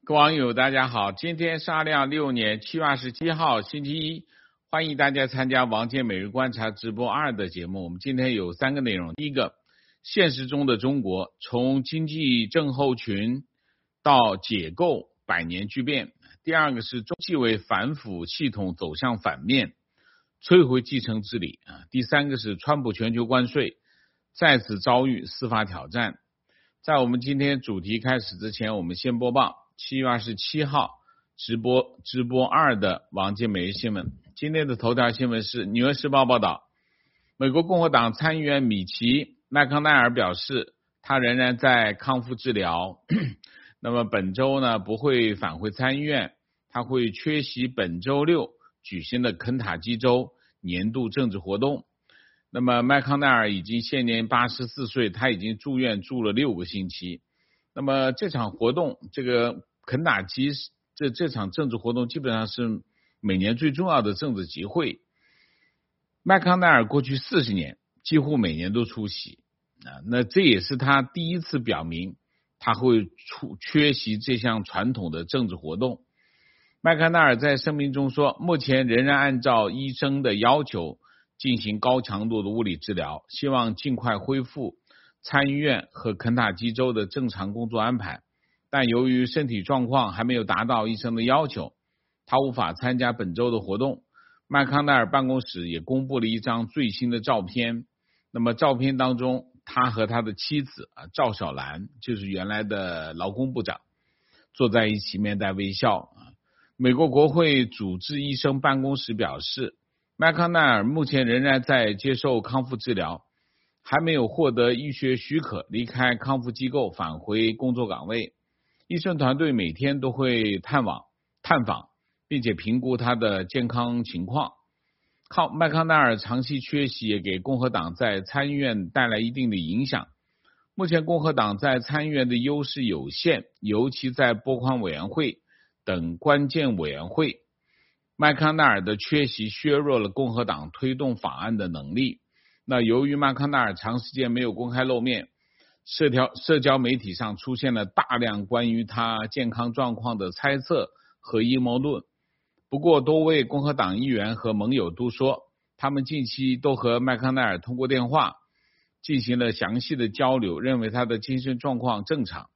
各位网友大家好，今天是2026年7月27号星期一，欢迎大家参加王健每日观察直播2的节目。我们今天有3个内容，第一个，现实中的中国从经济症候群到解构100年巨变；第二个是中纪委反腐系统走向反面，摧毁继承治理；第三个是川普全球关税再次遭遇司法挑战。在我们今天主题开始之前，我们先播报7月27号直播2的王健每日新闻。今天的头条新闻是纽约时报报道，美国共和党参议员米奇·麦康奈尔表示，他仍然在康复治疗，那么本周呢不会返回参议院，他会缺席本周六举行的肯塔基州年度政治活动。那么麦康奈尔已经现年84岁，他已经住院住了6个星期。那么这场活动，这个肯塔基这场政治活动基本上是每年最重要的政治集会。麦康奈尔过去40年几乎每年都出席，那这也是他第一次表明他会缺席这项传统的政治活动。麦康奈尔在声明中说，目前仍然按照医生的要求进行高强度的物理治疗，希望尽快恢复参议院和肯塔基州的正常工作安排，但由于身体状况还没有达到医生的要求，他无法参加本周的活动。麦康奈尔办公室也公布了一张最新的照片，那么照片当中，他和他的妻子赵小兰，就是原来的劳工部长，坐在一起面带微笑。美国国会主治医生办公室表示，麦康奈尔目前仍然在接受康复治疗，还没有获得医学许可离开康复机构返回工作岗位。医生团队每天都会探访，并且评估他的健康情况。麦康奈尔长期缺席也给共和党在参议院带来一定的影响。目前共和党在参议院的优势有限，尤其在拨款委员会等关键委员会。麦康奈尔的缺席削弱了共和党推动法案的能力。那由于麦康奈尔长时间没有公开露面，社交媒体上出现了大量关于他健康状况的猜测和阴谋论。不过多位共和党议员和盟友都说，他们近期都和麦康奈尔通过电话进行了详细的交流，认为他的精神状况正常。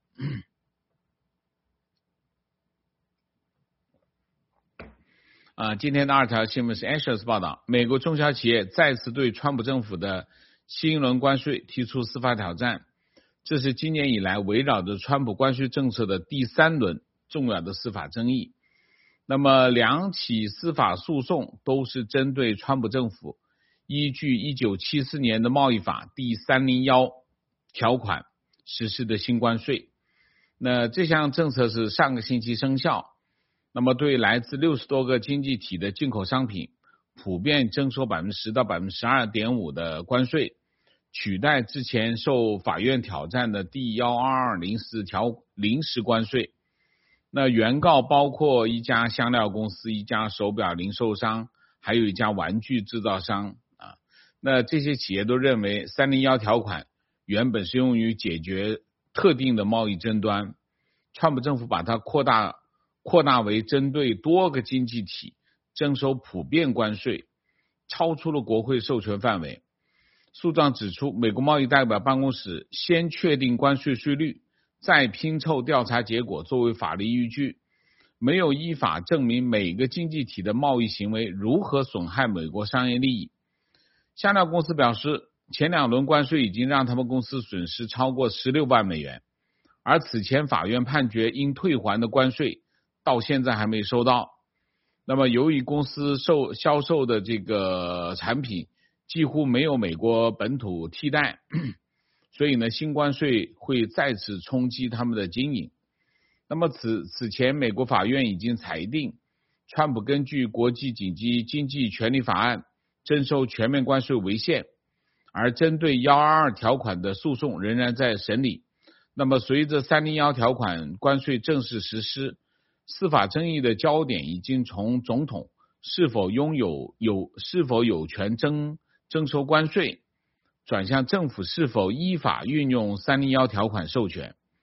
今天的2条新闻是 Axios 报道，美国中小企业再次对川普政府的新一轮关税提出司法挑战，这是今年以来围绕着川普关税政策的第3轮重要的司法争议。那么2起司法诉讼都是针对川普政府依据1974年的贸易法第301条款实施的新关税。那这项政策是上个星期生效，那么对来自60多个经济体的进口商品普遍征收 10% 到 12.5% 的关税，取代之前受法院挑战的第12204条临时关税。那原告包括一家香料公司、一家手表零售商，还有一家玩具制造商。那这些企业都认为301条款原本是用于解决特定的贸易争端，川普政府把它扩大为针对多个经济体征收普遍关税，超出了国会授权范围。诉状指出，美国贸易代表办公室先确定关税税率，再拼凑调查结果作为法律依据，没有依法证明每个经济体的贸易行为如何损害美国商业利益。香料公司表示，前2轮关税已经让他们公司损失超过16万美元，而此前法院判决应退还的关税到现在还没收到。那么由于公司销售的这个产品几乎没有美国本土替代，所以呢，新关税会再次冲击他们的经营。那么此前美国法院已经裁定，川普根据国际紧急经济权利法案征收全面关税违宪，而针对122条款的诉讼仍然在审理。那么随着301条款关税正式实施，司法争议的焦点已经从总统是否有权征收关税，转向政府是否依法运用301条款授权。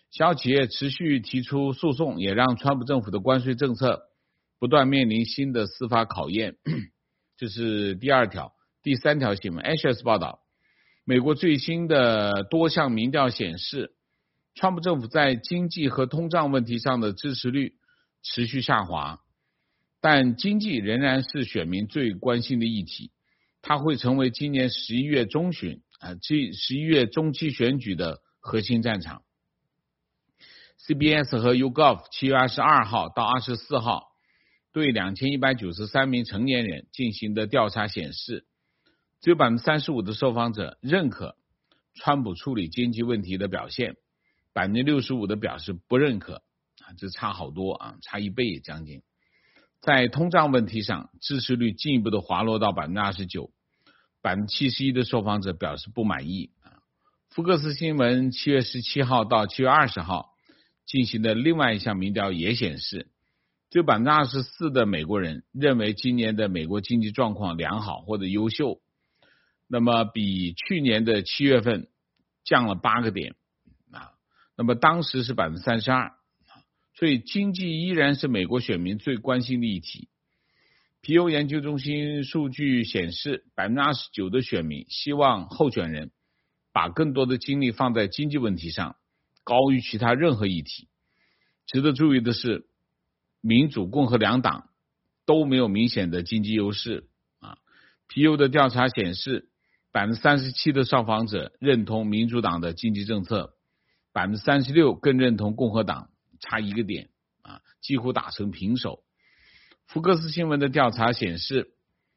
小企业持续提出诉讼，也让川普政府的关税政策不断面临新的司法考验。这是第二条。第三条新闻 ，Axios 报道，美国最新的多项民调显示，川普政府在经济和通胀问题上的支持率持续下滑，但经济仍然是选民最关心的议题，它会成为今年11月中旬11月中期选举的核心战场。CBS 和 YouGov 7月22号到24号对2193名成年人进行的调查显示，只有 35% 的受访者认可川普处理经济问题的表现， 65% 的表示不认可，这差好多啊，差1倍将近。在通胀问题上，支持率进一步的滑落到 29%， 71% 的受访者表示不满意。福克斯新闻7月17号到7月20号进行的另外一项民调也显示，只有 24% 的美国人认为今年的美国经济状况良好或者优秀，那么比去年的7月份降了8个点，那么当时是 32%， 所以经济依然是美国选民最关心的议题。皮尤研究中心数据显示， 29% 的选民希望候选人把更多的精力放在经济问题上，高于其他任何议题。值得注意的是，民主共和两党都没有明显的经济优势。皮尤的调查显示， 37% 的受访者认同民主党的经济政策， 36% 更认同共和党，差1个点，几乎打成平手。福克斯新闻的调查显示，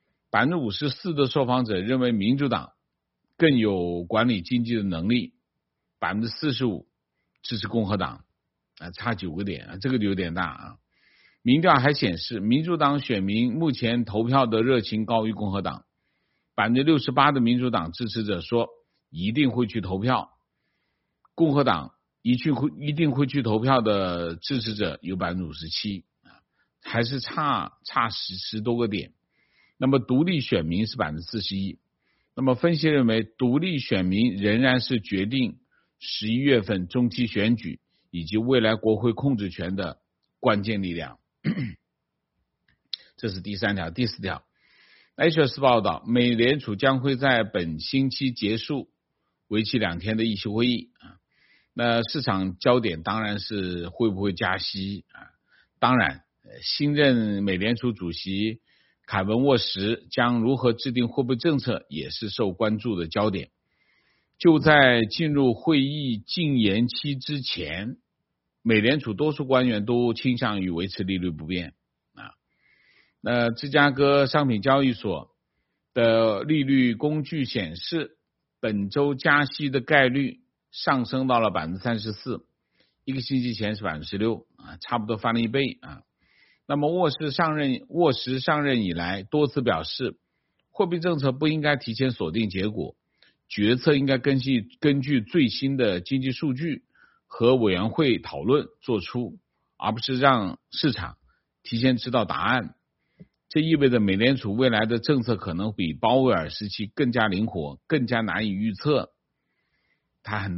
54% 的受访者认为民主党更有管理经济的能力， 45% 支持共和党，差9个点，这个就有点大啊。民调还显示，民主党选民目前投票的热情高于共和党， 68% 的民主党支持者说一定会去投票，共和党一定会去投票的支持者有 57%， 还是差10多个点。那么独立选民是 41%。 那么分析认为，独立选民仍然是决定11月份中期选举以及未来国会控制权的关键力量。这是第三条。第四条， Axios 报道，美联储将会在本星期结束为期2天的议息会议。那市场焦点当然是会不会加息。当然，新任美联储主席凯文沃什将如何制定货币政策也是受关注的焦点。就在进入会议禁言期之前，美联储多数官员都倾向于维持利率不变。那芝加哥商品交易所的利率工具显示，本周加息的概率上升到了 34%， 一个星期前是 16%， 差不多翻了1倍。那么沃什上任以来多次表示，货币政策不应该提前锁定结果，决策应该根据最新的经济数据和委员会讨论做出，而不是让市场提前知道答案。这意味着美联储未来的政策可能比鲍威尔时期更加灵活，更加难以预测。他很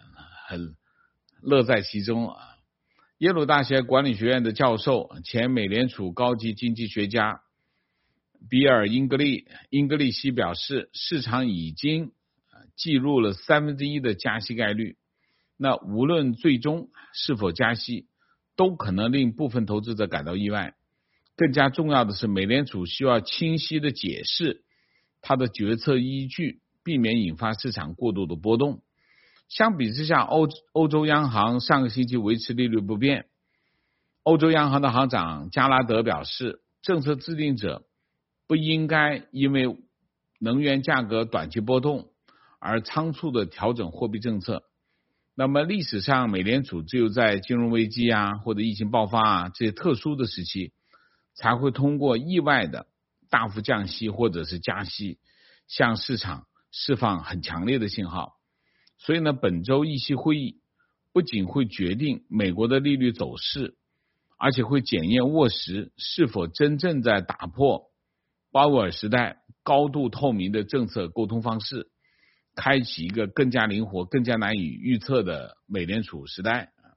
乐在其中。耶鲁大学管理学院的教授、前美联储高级经济学家比尔·英格利希表示，市场已经计入了1/3的加息概率。那无论最终是否加息，都可能令部分投资者感到意外。更加重要的是，美联储需要清晰的解释它的决策依据，避免引发市场过度的波动。相比之下，欧洲央行上个星期维持利率不变。欧洲央行的行长加拉德表示，政策制定者不应该因为能源价格短期波动而仓促的调整货币政策。那么历史上，美联储只有在金融危机或者疫情爆发这些特殊的时期，才会通过意外的大幅降息或者是加息，向市场释放很强烈的信号。所以呢，本周议息会议不仅会决定美国的利率走势，而且会检验沃什是否真正在打破鲍威尔时代高度透明的政策沟通方式，开启一个更加灵活、更加难以预测的美联储时代。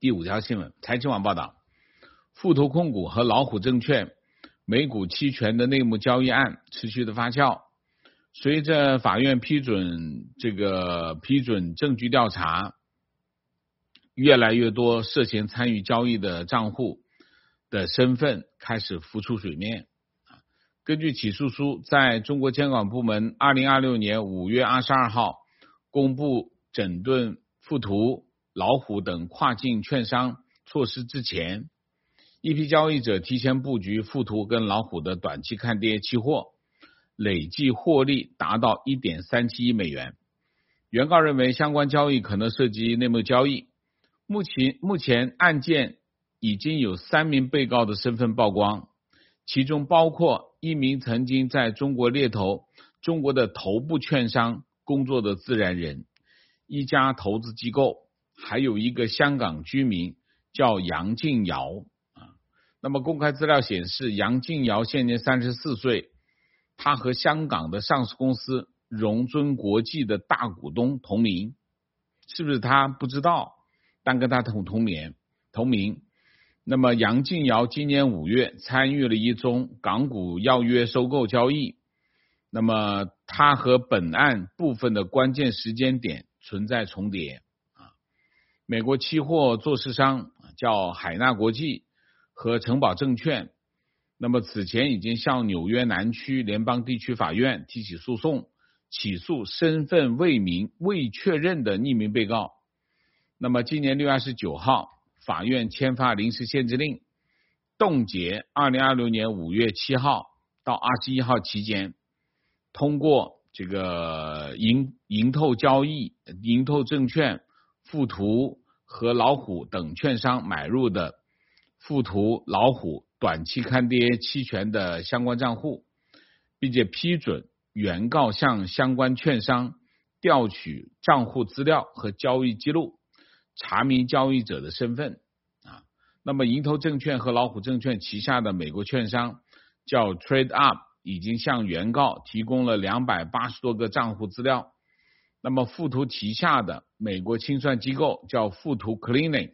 第5条新闻，财经网报道，富途控股和老虎证券美股期权的内幕交易案持续的发酵，随着法院批准证据调查，越来越多涉嫌参与交易的账户的身份开始浮出水面。根据起诉书，在中国监管部门2026年5月22号公布整顿富途、老虎等跨境券商措施之前，一批交易者提前布局富途跟老虎的短期看跌期货，累计获利达到 1.37 亿美元。原告认为相关交易可能涉及内幕交易。目前案件已经有3名被告的身份曝光，其中包括一名曾经在中国的头部券商工作的自然人，一家投资机构，还有一个香港居民叫杨静瑶。那么公开资料显示，杨静瑶现年34岁，他和香港的上市公司荣臻国际的大股东同名，是不是他不知道，但跟他同名。那么杨静瑶今年5月参与了一宗港股要约收购交易，那么他和本案部分的关键时间点存在重叠。美国期货做市商叫海纳国际和城堡证券，那么此前已经向纽约南区联邦地区法院提起诉讼，起诉身份未明未确认的匿名被告。那么今年6月29号法院签发临时限制令，冻结2026年5月7号到21号期间通过这个盈透证券、富途和老虎等券商买入的富途、老虎短期看跌期权的相关账户，并且批准原告向相关券商调取账户资料和交易记录，查明交易者的身份。那么盈透证券和老虎证券旗下的美国券商叫 Trade Up， 已经向原告提供了280多个账户资料。那么富途旗下的美国清算机构叫富途 Clearing，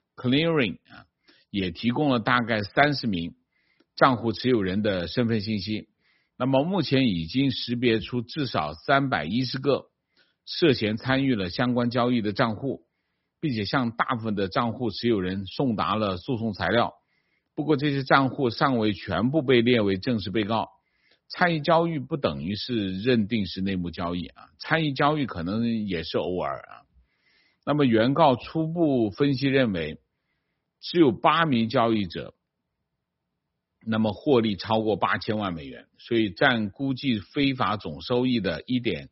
也提供了大概30名账户持有人的身份信息。那么目前已经识别出至少310个涉嫌参与了相关交易的账户，并且向大部分的账户持有人送达了诉讼材料。不过这些账户尚未全部被列为正式被告。参与交易不等于是认定是内幕交易参与交易可能也是偶尔那么原告初步分析认为，只有8名交易者那么获利超过8000万美元，所以占估计非法总收益的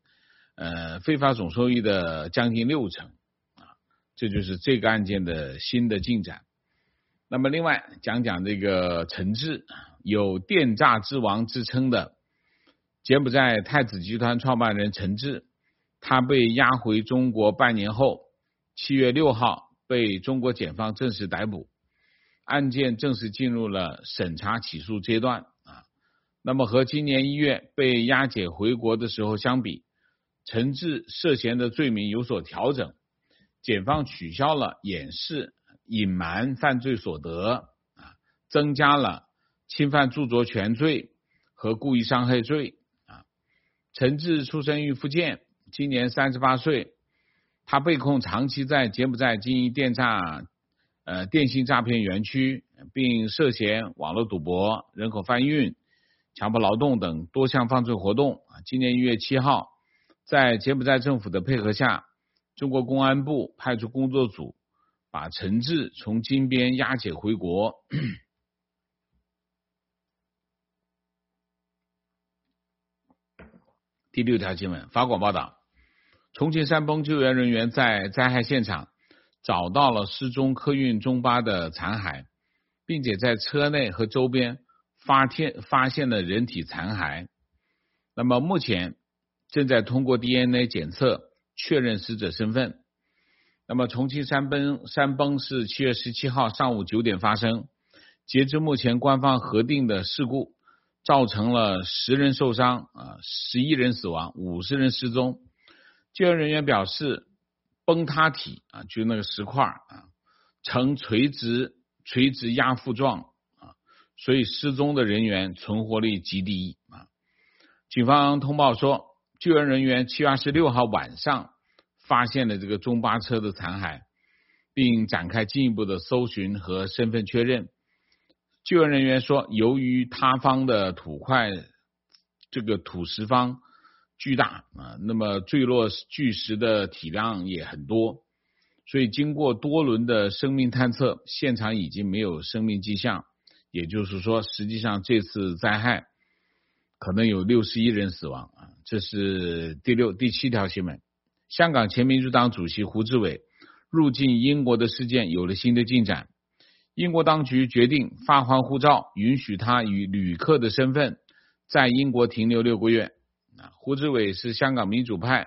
将近60%。这就是这个案件的新的进展。那么另外讲这个陈志，有电诈之王之称的柬埔寨太子集团创办人陈志，他被押回中国半年后，7月6号被中国检方正式逮捕，案件正式进入了审查起诉阶段那么和今年1月被押解回国的时候相比，陈志涉嫌的罪名有所调整，检方取消了掩饰、隐瞒犯罪所得增加了侵犯著作权罪和故意伤害罪陈志出生于福建，今年38岁，他被控长期在柬埔寨经营电信诈骗园区，并涉嫌网络赌博、人口贩运、强迫劳动等多项犯罪活动今年1月7号，在柬埔寨政府的配合下，中国公安部派出工作组把陈志从金边押解回国。第6条新闻，法广报道，重庆山崩救援人员在灾害现场找到了失踪客运中巴的残骸，并且在车内和周边发现了人体残骸。那么目前正在通过 DNA 检测确认死者身份。那么重庆山崩是7月17号上午9点发生，截至目前官方核定的事故造成了10人受伤11人死亡，50人失踪。救援人员表示，崩塌体就那个石块呈垂直压附状所以失踪的人员存活率极低警方通报说，救援人员7月26号晚上发现了这个中巴车的残骸，并展开进一步的搜寻和身份确认。救援人员说，由于他方的土石方巨大那么坠落巨石的体量也很多，所以经过多轮的生命探测，现场已经没有生命迹象，也就是说，实际上这次灾害可能有61人死亡这是第7条新闻。香港前民主党主席胡志伟入境英国的事件有了新的进展，英国当局决定发还护照，允许他以旅客的身份在英国停留6个月。胡志伟是香港民主派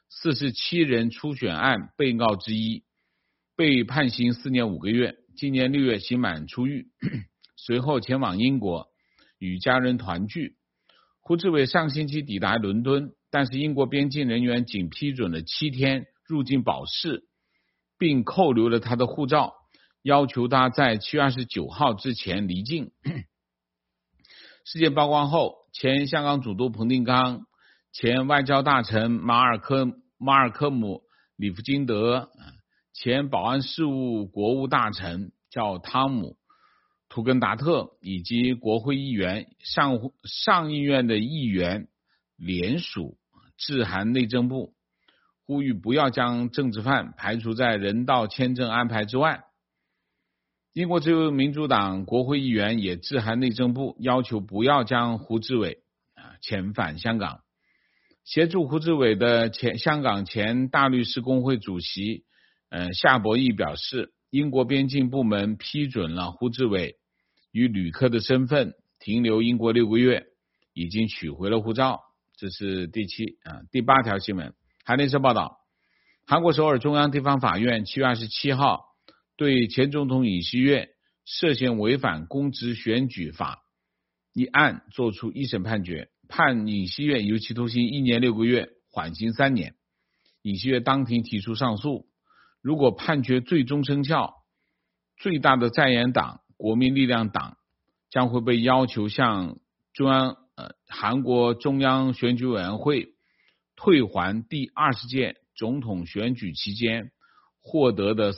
47人初选案被告之一，被判刑4年5个月，今年6月刑满出狱，随后前往英国与家人团聚。胡志伟上星期抵达伦敦，但是英国边境人员仅批准了7天入境保释，并扣留了他的护照，要求他在7月29号之前离境。事件曝光后，前香港总督彭定康、前外交大臣马尔科姆里夫金德、前保安事务国务大臣叫汤姆图根达特以及国会议员、上议院的议员联署致函内政部，呼吁不要将政治犯排除在人道签证安排之外。英国自由民主党国会议员也致函内政部，要求不要将胡志伟遣返香港。协助胡志伟的香港前大律师公会主席夏博义表示，英国边境部门批准了胡志伟与旅客的身份停留英国6个月，已经取回了护照。这是第8条新闻。韩联社报道，韩国首尔中央地方法院7月27号对前总统尹锡悦涉嫌违反公职选举法一案作出一审判决，判尹锡悦有期徒刑1年6个月，缓刑3年。尹锡悦当庭提出上诉，如果判决最终生效，最大的在野党国民力量党将会被要求向韩国中央选举委员会退还第20届总统选举期间获得的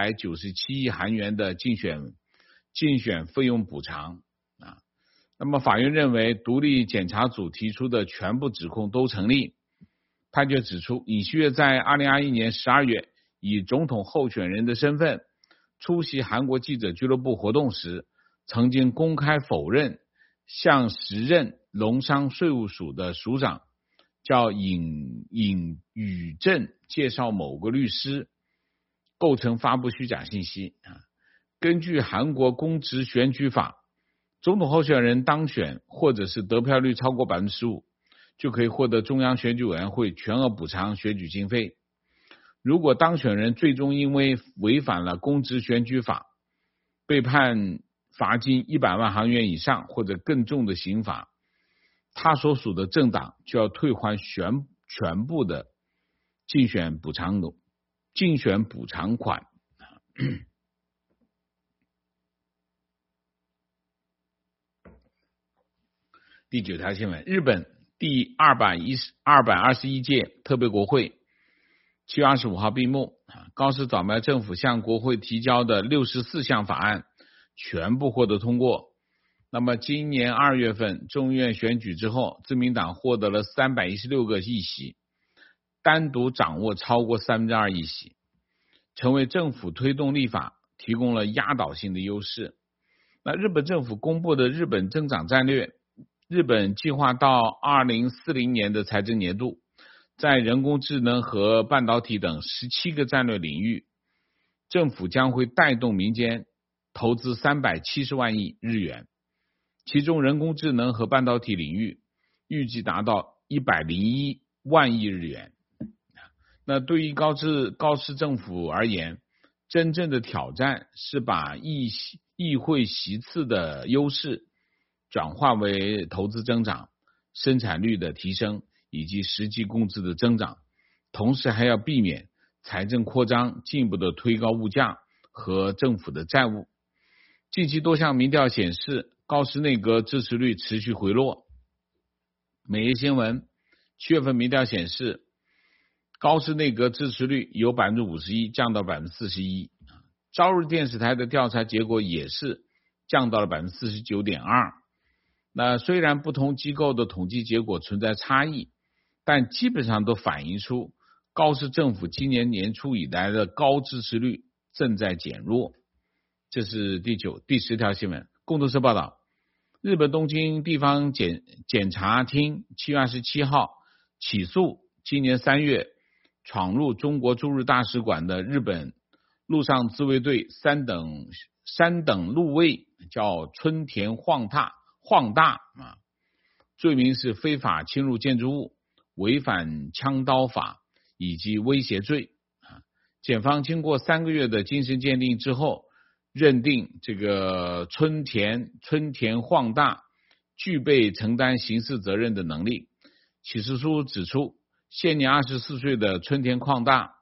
397亿韩元的竞选费用补偿那么法院认为独立检察组提出的全部指控都成立。判决指出，尹锡悦在2021年12月以总统候选人的身份出席韩国记者俱乐部活动时，曾经公开否认向时任农商税务署的署长叫尹宇正介绍某个律师，构成发布虚假信息根据韩国公职选举法，总统候选人当选或者是得票率超过 15%， 就可以获得中央选举委员会全额补偿选举经费。如果当选人最终因为违反了公职选举法，被判罚金100万韩元以上或者更重的刑罚，他所属的政党就要退还全部的竞选补偿款。第9条新闻，日本第221届特别国会7月25号闭幕，高市早苗政府向国会提交的64项法案全部获得通过。那么今年2月份众议院选举之后，自民党获得了316个议席，单独掌握超过2%议席，成为政府推动立法提供了压倒性的优势。那日本政府公布的日本增长战略，日本计划到2040年的财政年度，在人工智能和半导体等17个战略领域，政府将会带动民间投资370万亿日元，其中人工智能和半导体领域预计达到101万亿日元。那对于高市政府而言，真正的挑战是把议会席次的优势转化为投资增长、生产率的提升以及实际工资的增长，同时还要避免财政扩张进一步的推高物价和政府的债务。近期多项民调显示，高市内阁支持率持续回落。每日新闻7月份民调显示，高市内阁支持率由 51% 降到 41%。朝日电视台的调查结果也是降到了 49.2%。那虽然不同机构的统计结果存在差异，但基本上都反映出高市政府今年年初以来的高支持率正在减弱。这是第10条新闻。共同社报道，日本东京地方检察厅7月27号起诉今年3月闯入中国驻日大使馆的日本陆上自卫队三等陆尉叫春田晃大罪名是非法侵入建筑物、违反枪刀法以及威胁罪。检方经过3个月的精神鉴定之后，认定这个春田晃大具备承担刑事责任的能力。起诉书指出，现年24岁的春田晃大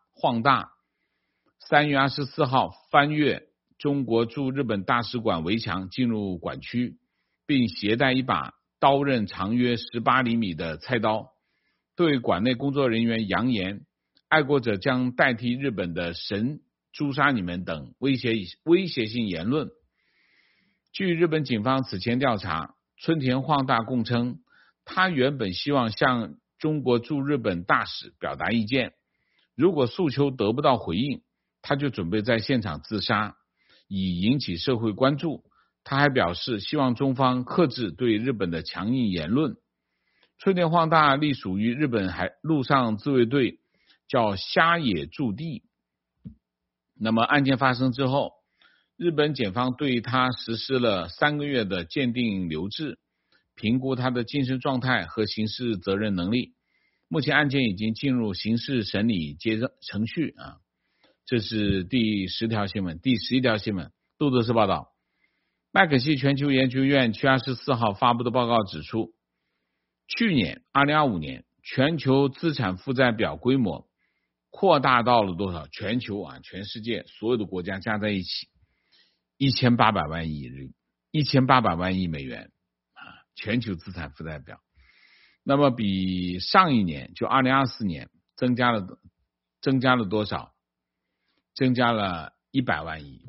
3月24号翻越中国驻日本大使馆围墙进入馆区，并携带一把刀刃长约18厘米的菜刀，对馆内工作人员扬言爱国者将代替日本的神诛杀你们等威胁性言论。据日本警方此前调查，春田晃大供称，他原本希望向中国驻日本大使表达意见，如果诉求得不到回应，他就准备在现场自杀，以引起社会关注。他还表示希望中方克制对日本的强硬言论。春田晃大隶属于日本陆上自卫队，叫虾野驻地。那么案件发生之后，日本检方对他实施了3个月的鉴定留置，评估他的精神状态和刑事责任能力。目前案件已经进入刑事审理程序这是第10条新闻。第11条新闻，路透社报道，麦肯锡全球研究院7月24号发布的报告指出，去年2025年全球资产负债表规模扩大到了多少？全球全世界所有的国家加在一起1800万亿1800万亿美元全球资产负债表。那么比上一年就2024年增加了多少？增加了100万亿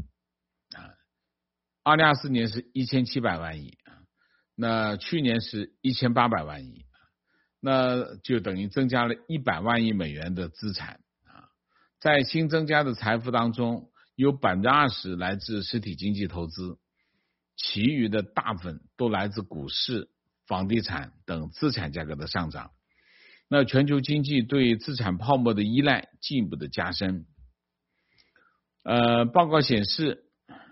2024年是1700万亿那去年是1800万亿，那就等于增加了100万亿美元的资产在新增加的财富当中，有 20% 来自实体经济投资，其余的大部分都来自股市、房地产等资产价格的上涨。那全球经济对资产泡沫的依赖进一步的加深。报告显示，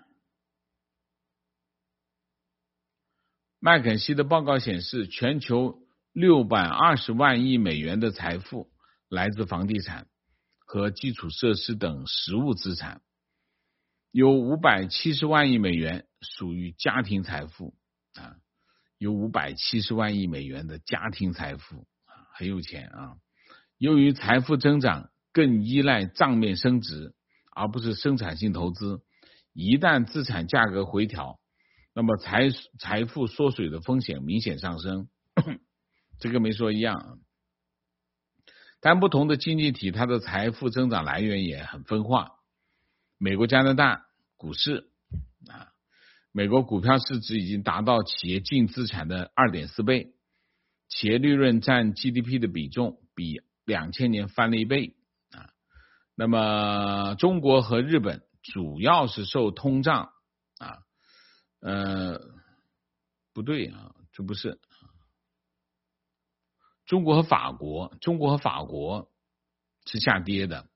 麦肯锡的报告显示，全球620万亿美元的财富来自房地产和基础设施等实物资产，有570万亿美元属于家庭财富有570万亿美元的家庭财富很有钱由于财富增长更依赖账面升值而不是生产性投资，一旦资产价格回调，那么财富缩水的风险明显上升这个没说一样但不同的经济体它的财富增长来源也很分化。美国、加拿大股市美国股票市值已经达到企业净资产的 2.4 倍，企业利润占 GDP 的比重比2000年翻了1倍那么中国和日本主要是受通胀不对这不是中国和法国是下跌的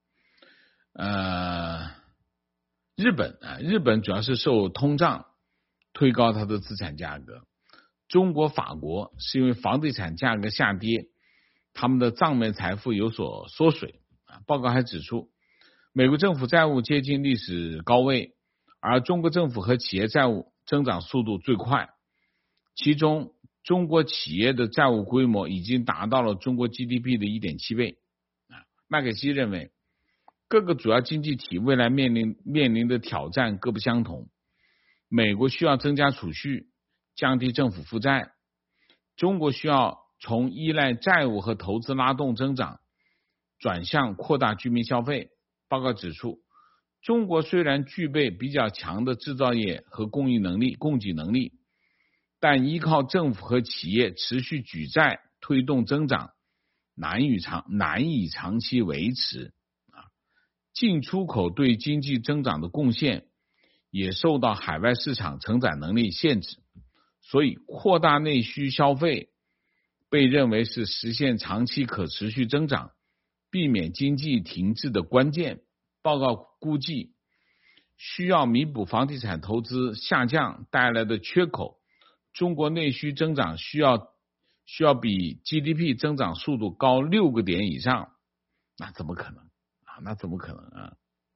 日本主要是受通胀推高它的资产价格，中国、法国是因为房地产价格下跌，他们的账面财富有所缩水报告还指出，美国政府债务接近历史高位，而中国政府和企业债务增长速度最快，其中中国企业的债务规模已经达到了中国 GDP 的 1.7 倍麦肯锡认为， 各个主要经济体未来面临的挑战各不相同。美国需要增加储蓄，降低政府负债；中国需要从依赖债务和投资拉动增长，转向扩大居民消费。报告指出，中国虽然具备比较强的制造业和供给能力，但依靠政府和企业持续举债推动增长，难以长期维持。进出口对经济增长的贡献也受到海外市场承载能力限制，所以扩大内需消费被认为是实现长期可持续增长、避免经济停滞的关键。报告估计，需要弥补房地产投资下降带来的缺口，中国内需增长需要比 GDP 增长速度高6个点以上，那怎么可能啊？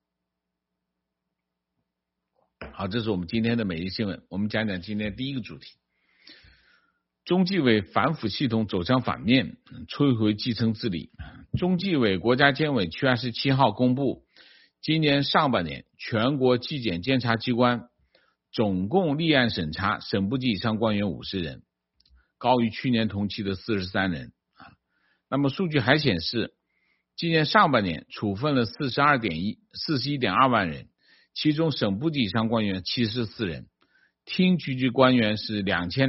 好，这是我们今天的每日新闻。我们讲讲今天第一个主题：中纪委反腐系统走向反面，摧毁基层治理。中纪委国家监委7月27号公布，今年上半年全国纪检监察机关总共立案审查省部级以上官员50人，高于去年同期的43人。那么数据还显示，今年上半年处分了41.2万人，其中省部级以上官员74人，厅局级官员是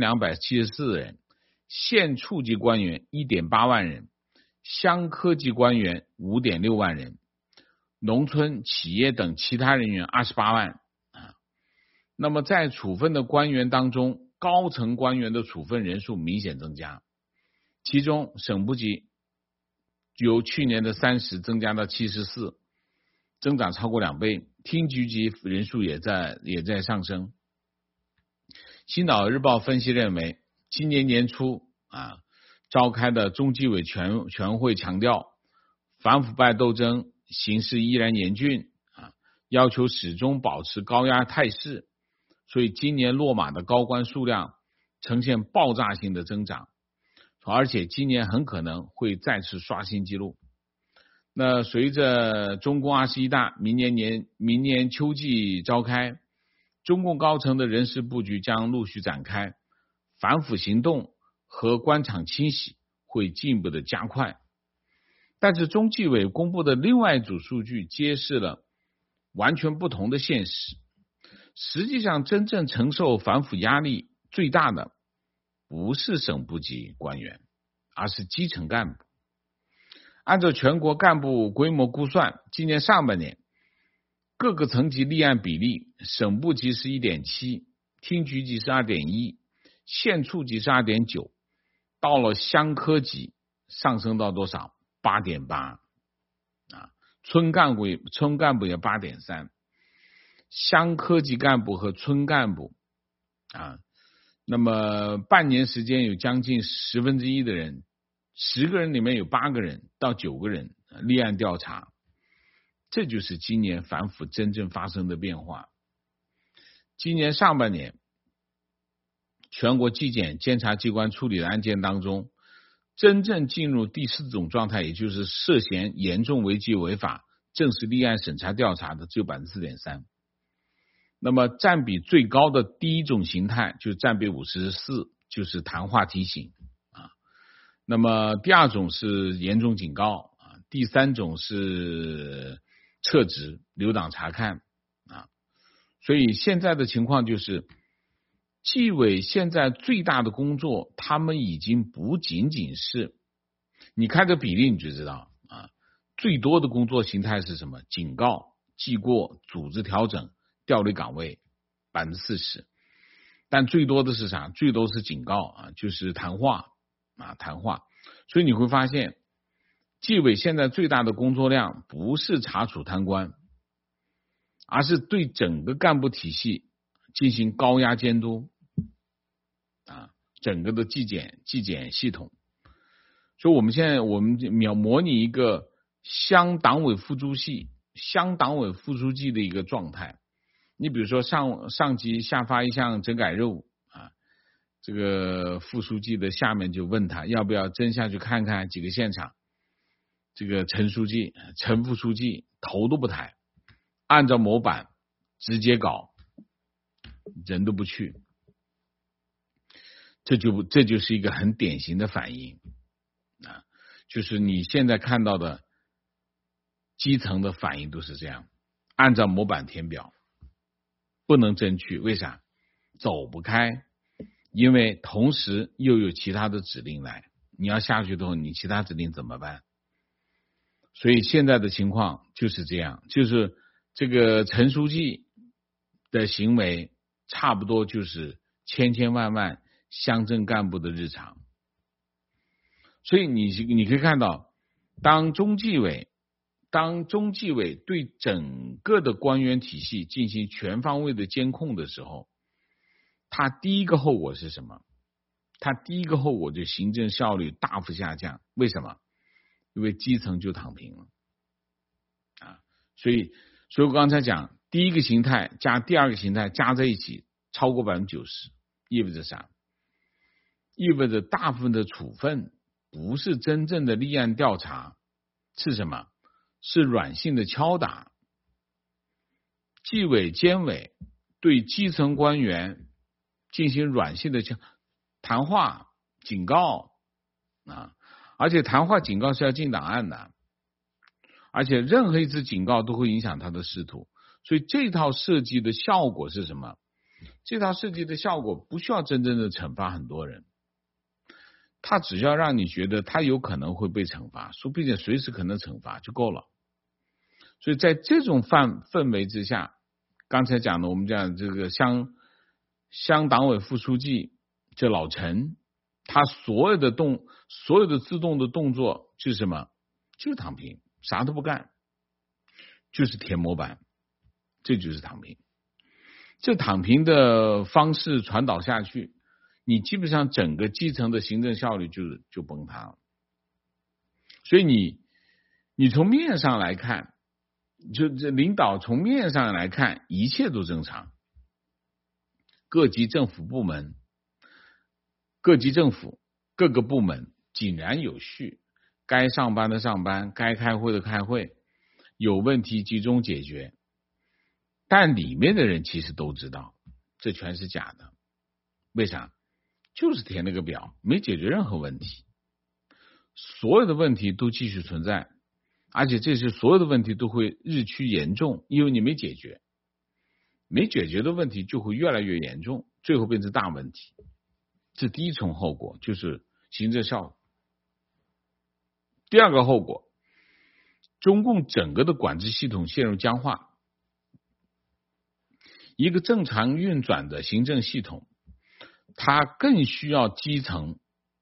2274人，县处级官员1.8万人，乡科级官员5.6万人，农村企业等其他人员28万。那么在处分的官员当中，高层官员的处分人数明显增加，其中省部级由去年的30增加到74，增长超过2倍，厅局级人数也在上升。新岛日报分析认为，今年年初召开的中纪委全会强调，反腐败斗争形势依然严峻，要求始终保持高压态势，所以今年落马的高官数量呈现爆炸性的增长，而且今年很可能会再次刷新纪录。那随着中共21大明年秋季召开，中共高层的人事布局将陆续展开，反腐行动和官场清洗会进一步的加快。但是中纪委公布的另外一组数据揭示了完全不同的现实。实际上真正承受反腐压力最大的不是省部级官员，而是基层干部。按照全国干部规模估算，今年上半年各个层级立案比例，省部级是 1.7， 厅局级是 2.1， 县处级是 2.9， 到了乡科级上升到多少？ 8.8， 村干部也 8.3， 乡科级干部和村干部那么半年时间有将近1/10的人，10个人里面有8个人到9个人立案调查，这就是今年反腐真正发生的变化。今年上半年全国纪检监察机关处理的案件当中，真正进入第4种状态，也就是涉嫌严重违纪违法正式立案审查调查的只有 4.3%。那么占比最高的第一种形态就是占比54%，就是谈话提醒那么第2种是严重警告第3种是撤职留党察看所以现在的情况就是纪委现在最大的工作，他们已经不仅仅是你看这比例你就知道最多的工作形态是什么？警告、记过、组织调整、调离岗位 40%， 但最多的是啥？最多是警告就是谈话。所以你会发现纪委现在最大的工作量不是查处贪官，而是对整个干部体系进行高压监督整个的纪检系统。所以我们模拟一个乡党委副书记的一个状态。你比如说上级下发一项整改任务这个副书记的下面就问他要不要真下去看看几个现场， 这个陈书记、陈副书记头都不抬，按照模板直接搞，人都不去，这就是一个很典型的反应啊，就是你现在看到的基层的反应都是这样，按照模板填表，不能争取，为啥？走不开，因为同时又有其他的指令来，你要下去之后，你其他指令怎么办？所以现在的情况就是这样，就是这个陈书记的行为差不多就是千千万万乡镇干部的日常。所以你可以看到，当中纪委对整个的官员体系进行全方位的监控的时候，它第一个后果是什么？它第一个后果就行政效率大幅下降。为什么？因为基层就躺平了啊！所以我刚才讲，第一个形态加第二个形态加在一起超过 90%， 意味着啥？意味着大部分的处分不是真正的立案调查，是什么？是软性的敲打。纪委监委对基层官员进行软性的谈话警告啊，而且谈话警告是要进档案的，而且任何一次警告都会影响他的仕途。所以这套设计的效果是什么？这套设计的效果不需要真正的惩罚很多人，他只要让你觉得他有可能会被惩罚，并且随时可能惩罚就够了。所以在这种氛围之下，刚才讲的我们讲这个乡党委副书记这老陈，他所有的自动的动作就是什么？就是躺平，啥都不干，就是填模板，这就是躺平。这躺平的方式传导下去，你基本上整个基层的行政效率就崩塌了。所以你从面上来看，就这领导从面上来看，一切都正常。各级政府部门、各级政府各个部门井然有序，该上班的上班，该开会的开会，有问题集中解决。但里面的人其实都知道，这全是假的。为啥？就是填了个表，没解决任何问题，所有的问题都继续存在，而且这些所有的问题都会日趋严重，因为你没解决，没解决的问题就会越来越严重，最后变成大问题。这第一重后果就是行政效率。第二个后果，中共整个的管制系统陷入僵化。一个正常运转的行政系统，它更需要基层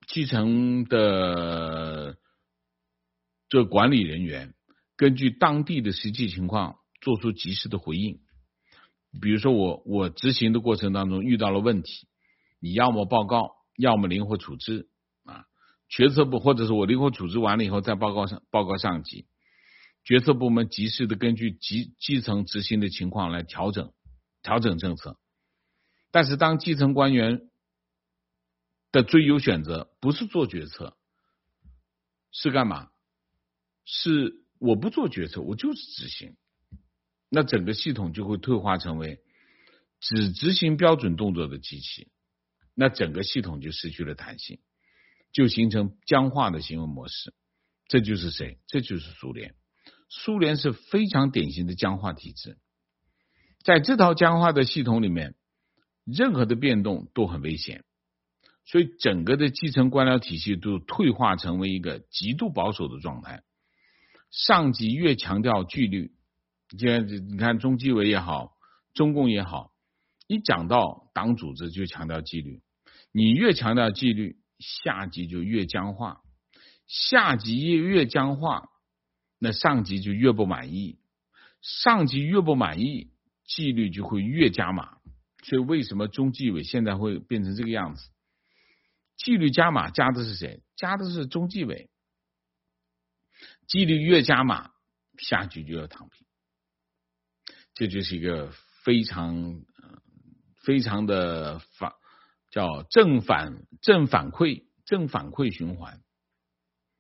的这管理人员根据当地的实际情况做出及时的回应。比如说我执行的过程当中遇到了问题，你要么报告，要么灵活处置啊。决策部或者是我灵活处置完了以后再报告上级，决策部门及时的根据基层执行的情况来调整政策。但是当基层官员的最优选择不是做决策，是干嘛？是我不做决策，我就是执行，那整个系统就会退化成为只执行标准动作的机器，那整个系统就失去了弹性，就形成僵化的行为模式。这就是谁？这就是苏联。苏联是非常典型的僵化体制，在这套僵化的系统里面，任何的变动都很危险，所以整个的基层官僚体系都退化成为一个极度保守的状态。上级越强调纪律，你看中纪委也好，中共也好，一讲到党组织就强调纪律，你越强调纪律，下级就越僵化，下级越僵化，那上级就越不满意，上级越不满意，纪律就会越加码。所以为什么中纪委现在会变成这个样子？纪律加码加的是谁？加的是中纪委。纪律越加码，下级就要躺平。这就是一个非常的叫正反馈循环。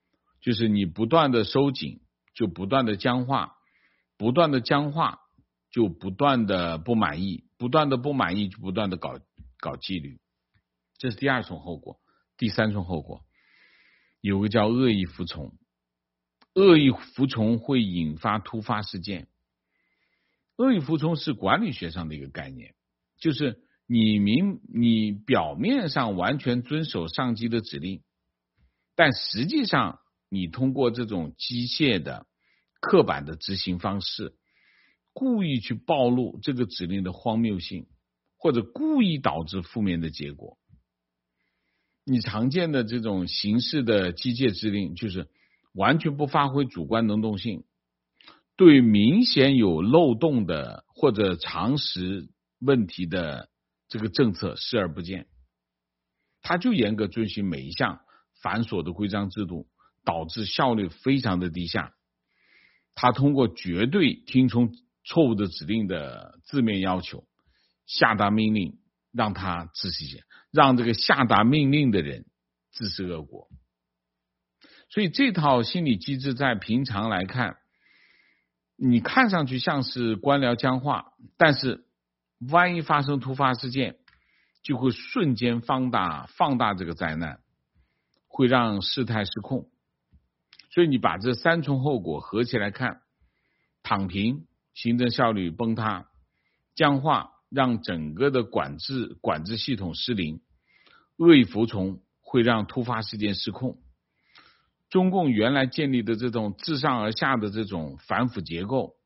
就是你不断的收紧，就不断的僵化，不断的僵化就不断的不满意，不断的不满意就不断的搞纪律，这是第二重后果。第三重后果有个叫恶意服从，恶意服从会引发突发事件。恶意服从是管理学上的一个概念，就是你表面上完全遵守上级的指令，但实际上你通过这种机械的刻板的执行方式，故意去暴露这个指令的荒谬性，或者故意导致负面的结果。你常见的这种形式的机械指令，就是完全不发挥主观能动性，对明显有漏洞的或者常识问题的这个政策视而不见，他就严格遵循每一项繁琐的规章制度，导致效率非常的低下。他通过绝对听从错误的指令的字面要求，下达命令，让他自食其让这个下达命令的人自食恶果。所以这套心理机制在平常来看，你看上去像是官僚僵化，但是万一发生突发事件，就会瞬间放大这个灾难，会让事态失控。所以你把这三重后果合起来看，躺平，行政效率崩塌；僵化，让整个的管制系统失灵；恶意服从，会让突发事件失控。中共原来建立的这种自上而下的这种反腐结构，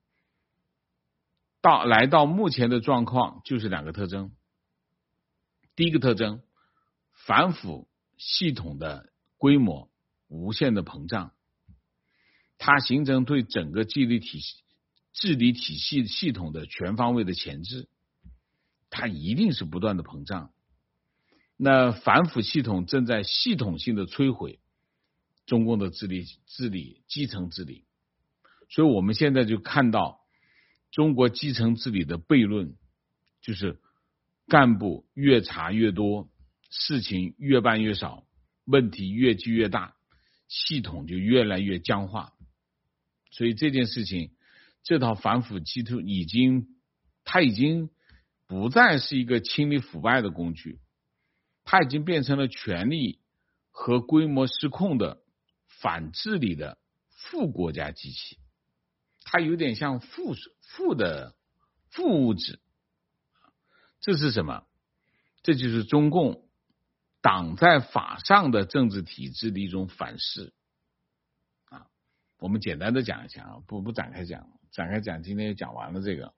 来到目前的状况就是两个特征。第一个特征，反腐系统的规模无限的膨胀，它形成对整个治理体系系统的全方位的钳制，它一定是不断的膨胀。那反腐系统正在系统性的摧毁中共的治理基层治理，所以我们现在就看到中国基层治理的悖论，就是干部越查越多，事情越办越少，问题越积越大，系统就越来越僵化。所以这件事情，这套反腐机制已经不再是一个清理腐败的工具，它已经变成了权力和规模失控的反治理的副国家机器，它有点像副物质。这是什么？这就是中共党在法上的政治体制的一种反噬啊。我们简单的讲一下啊，不展开讲，今天就讲完了这个。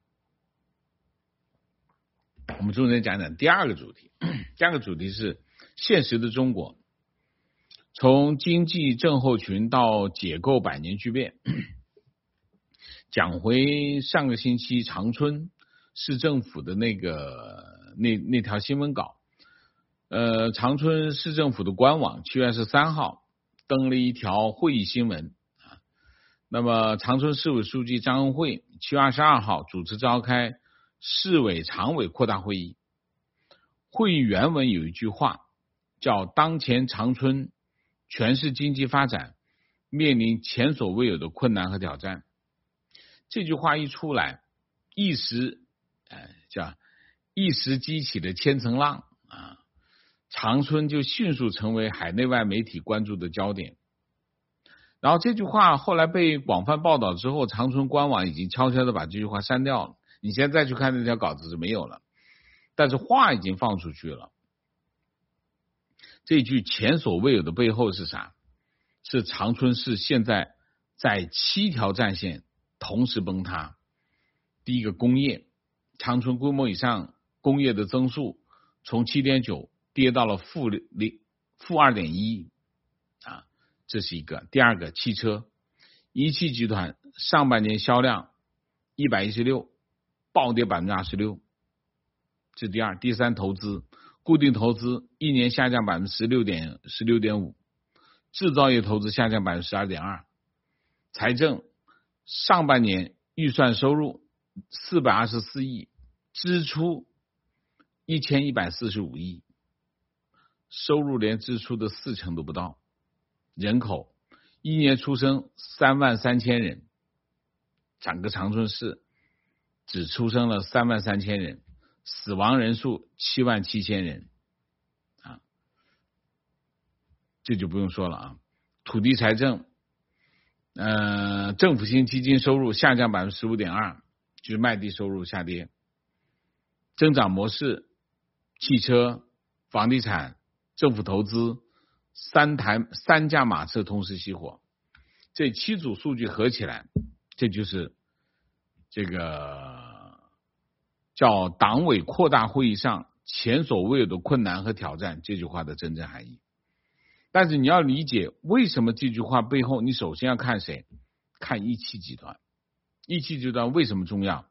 我们重点讲讲第二个主题。第二个主题是现实的中国，从经济症候群到解构百年巨变。讲回上个星期长春市政府的那条新闻稿。长春市政府的官网7月13号登了一条会议新闻。那么长春市委书记张恩惠7月22号主持召开市委常委扩大会议。会议原文有一句话叫当前长春全市经济发展面临前所未有的困难和挑战。这句话一出来，一时激起了千层浪啊！长春就迅速成为海内外媒体关注的焦点。然后这句话后来被广泛报道之后，长春官网已经悄悄的把这句话删掉了，你现在再去看那条稿子是没有了，但是话已经放出去了。这句前所未有的背后是啥？是长春市现在在7条战线同时崩塌。第一个，工业，长春规模以上工业的增速从 7.9 跌到了负 2.1 啊，这是一个。第二个，汽车，一汽集团上半年销量116，暴跌 26%， 这是第二。第三，投资，固定投资一年下降 16.5%， 制造业投资下降 12.2%。 财政，上半年预算收入424亿，支出1145亿，收入连支出的40%都不到。人口一年出生33000人，整个长春市只出生了33000人，死亡人数77000人啊，这就不用说了啊。土地财政，政府性基金收入下降15.2%，就是卖地收入下跌。增长模式，汽车、房地产、政府投资三驾马车同时熄火，这7组数据合起来，这就是这个叫党委扩大会议上前所未有的困难和挑战这句话的真正含义。但是你要理解为什么这句话背后，你首先要看谁？看一汽集团。一汽集团为什么重要？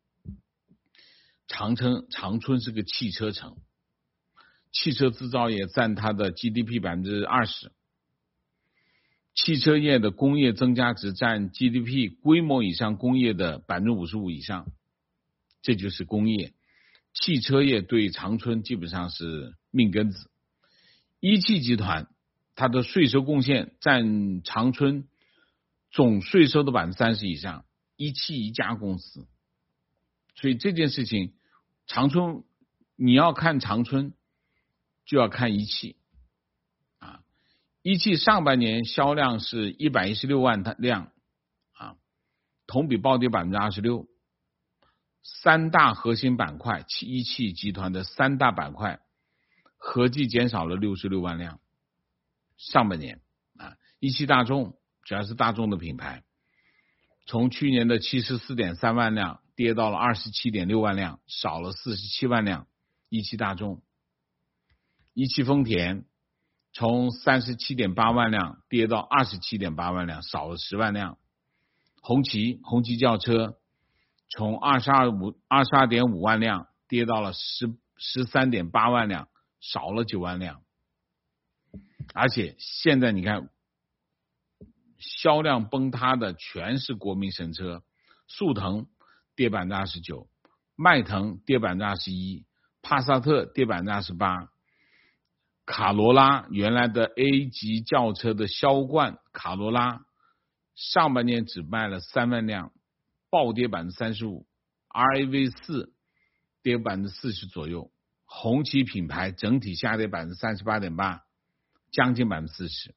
长春是个汽车城，汽车制造业占它的 GDP 20%，汽车业的工业增加值占 GDP 规模以上工业的55%以上，这就是工业。汽车业对长春基本上是命根子。一汽集团它的税收贡献占长春总税收的30%以上，一汽一家公司。所以这件事情，长春你要看长春，就要看一汽啊。一汽上半年销量是116万辆啊，同比暴跌26%。三大核心板块，一汽集团的三大板块合计减少了66万辆。上半年啊，一汽大众主要是大众的品牌，从去年的74.3万辆跌到了27.6万辆，少了47万辆。一汽大众，一汽丰田从37.8万辆跌到27.8万辆，少了10万辆。红旗轿车从22.5万辆跌到了13.8万辆，少了9万辆。而且现在你看，销量崩塌的全是国民神车，速腾跌29%，迈腾跌21%，帕萨特跌28%，卡罗拉原来的 A 级轿车的销冠卡罗拉上半年只卖了3万辆，暴跌35%， RAV4 跌40%左右，红旗品牌整体下跌38.8%，将近40%。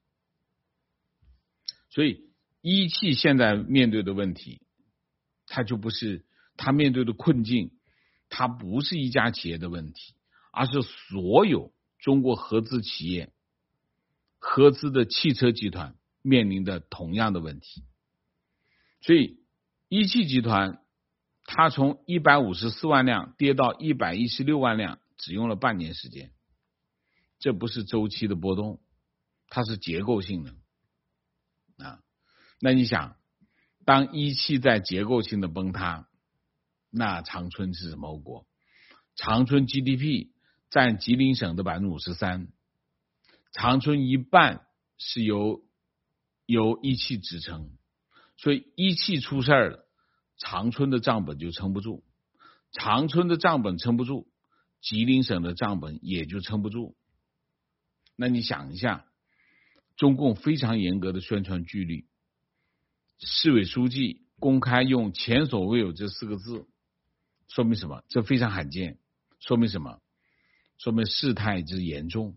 所以一汽现在面对的问题，它就不是它面对的困境，它不是一家企业的问题，而是所有中国合资企业、合资的汽车集团面临的同样的问题。所以一汽集团它从154万辆跌到116万辆，只用了半年时间。这不是周期的波动，它是结构性的啊。那你想，当一汽在结构性的崩塌，那长春是什么后果？长春 GDP 占吉林省的 53%， 长春一半是由一汽支撑，所以一汽出事了，长春的账本就撑不住，长春的账本撑不住，吉林省的账本也就撑不住。那你想一下，中共非常严格的宣传纪律，市委书记公开用前所未有这4个字，说明什么？这非常罕见。说明什么？说明事态之严重。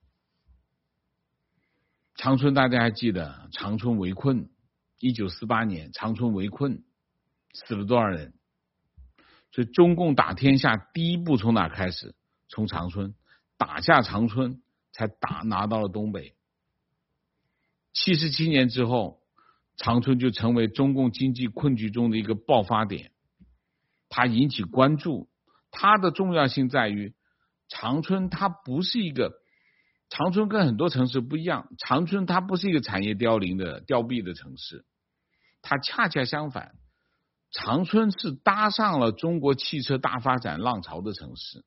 长春大家还记得，长春围困，1948年长春围困死了多少人？所以中共打天下第一步从哪开始？从长春，打下长春才拿到了东北。77年之后，长春就成为中共经济困局中的一个爆发点，它引起关注。它的重要性在于，长春它不是一个，长春跟很多城市不一样，长春它不是一个产业凋敝的城市，它恰恰相反，长春是搭上了中国汽车大发展浪潮的城市。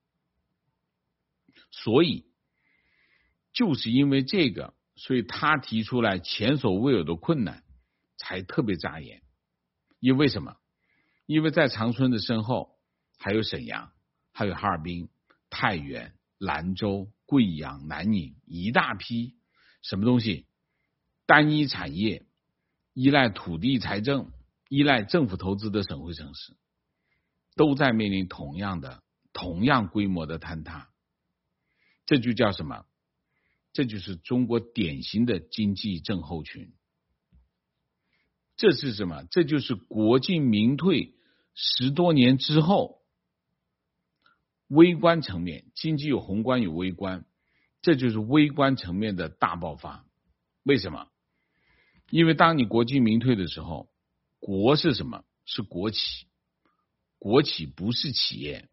所以就是因为这个，所以他提出来前所未有的困难，才特别扎眼。因为什么？因为在长春的身后还有沈阳，还有哈尔滨、太原、兰州、贵阳、南宁，一大批什么东西？ 单一产业、依赖土地财政、依赖政府投资的省会城市，都在面临同样规模的坍塌。这就叫什么？这就是中国典型的经济症候群。这是什么？这就是国进民退10多年之后，微观层面，经济有宏观有微观，这就是微观层面的大爆发。为什么？因为当你国进民退的时候，国是什么？是国企，国企不是企业，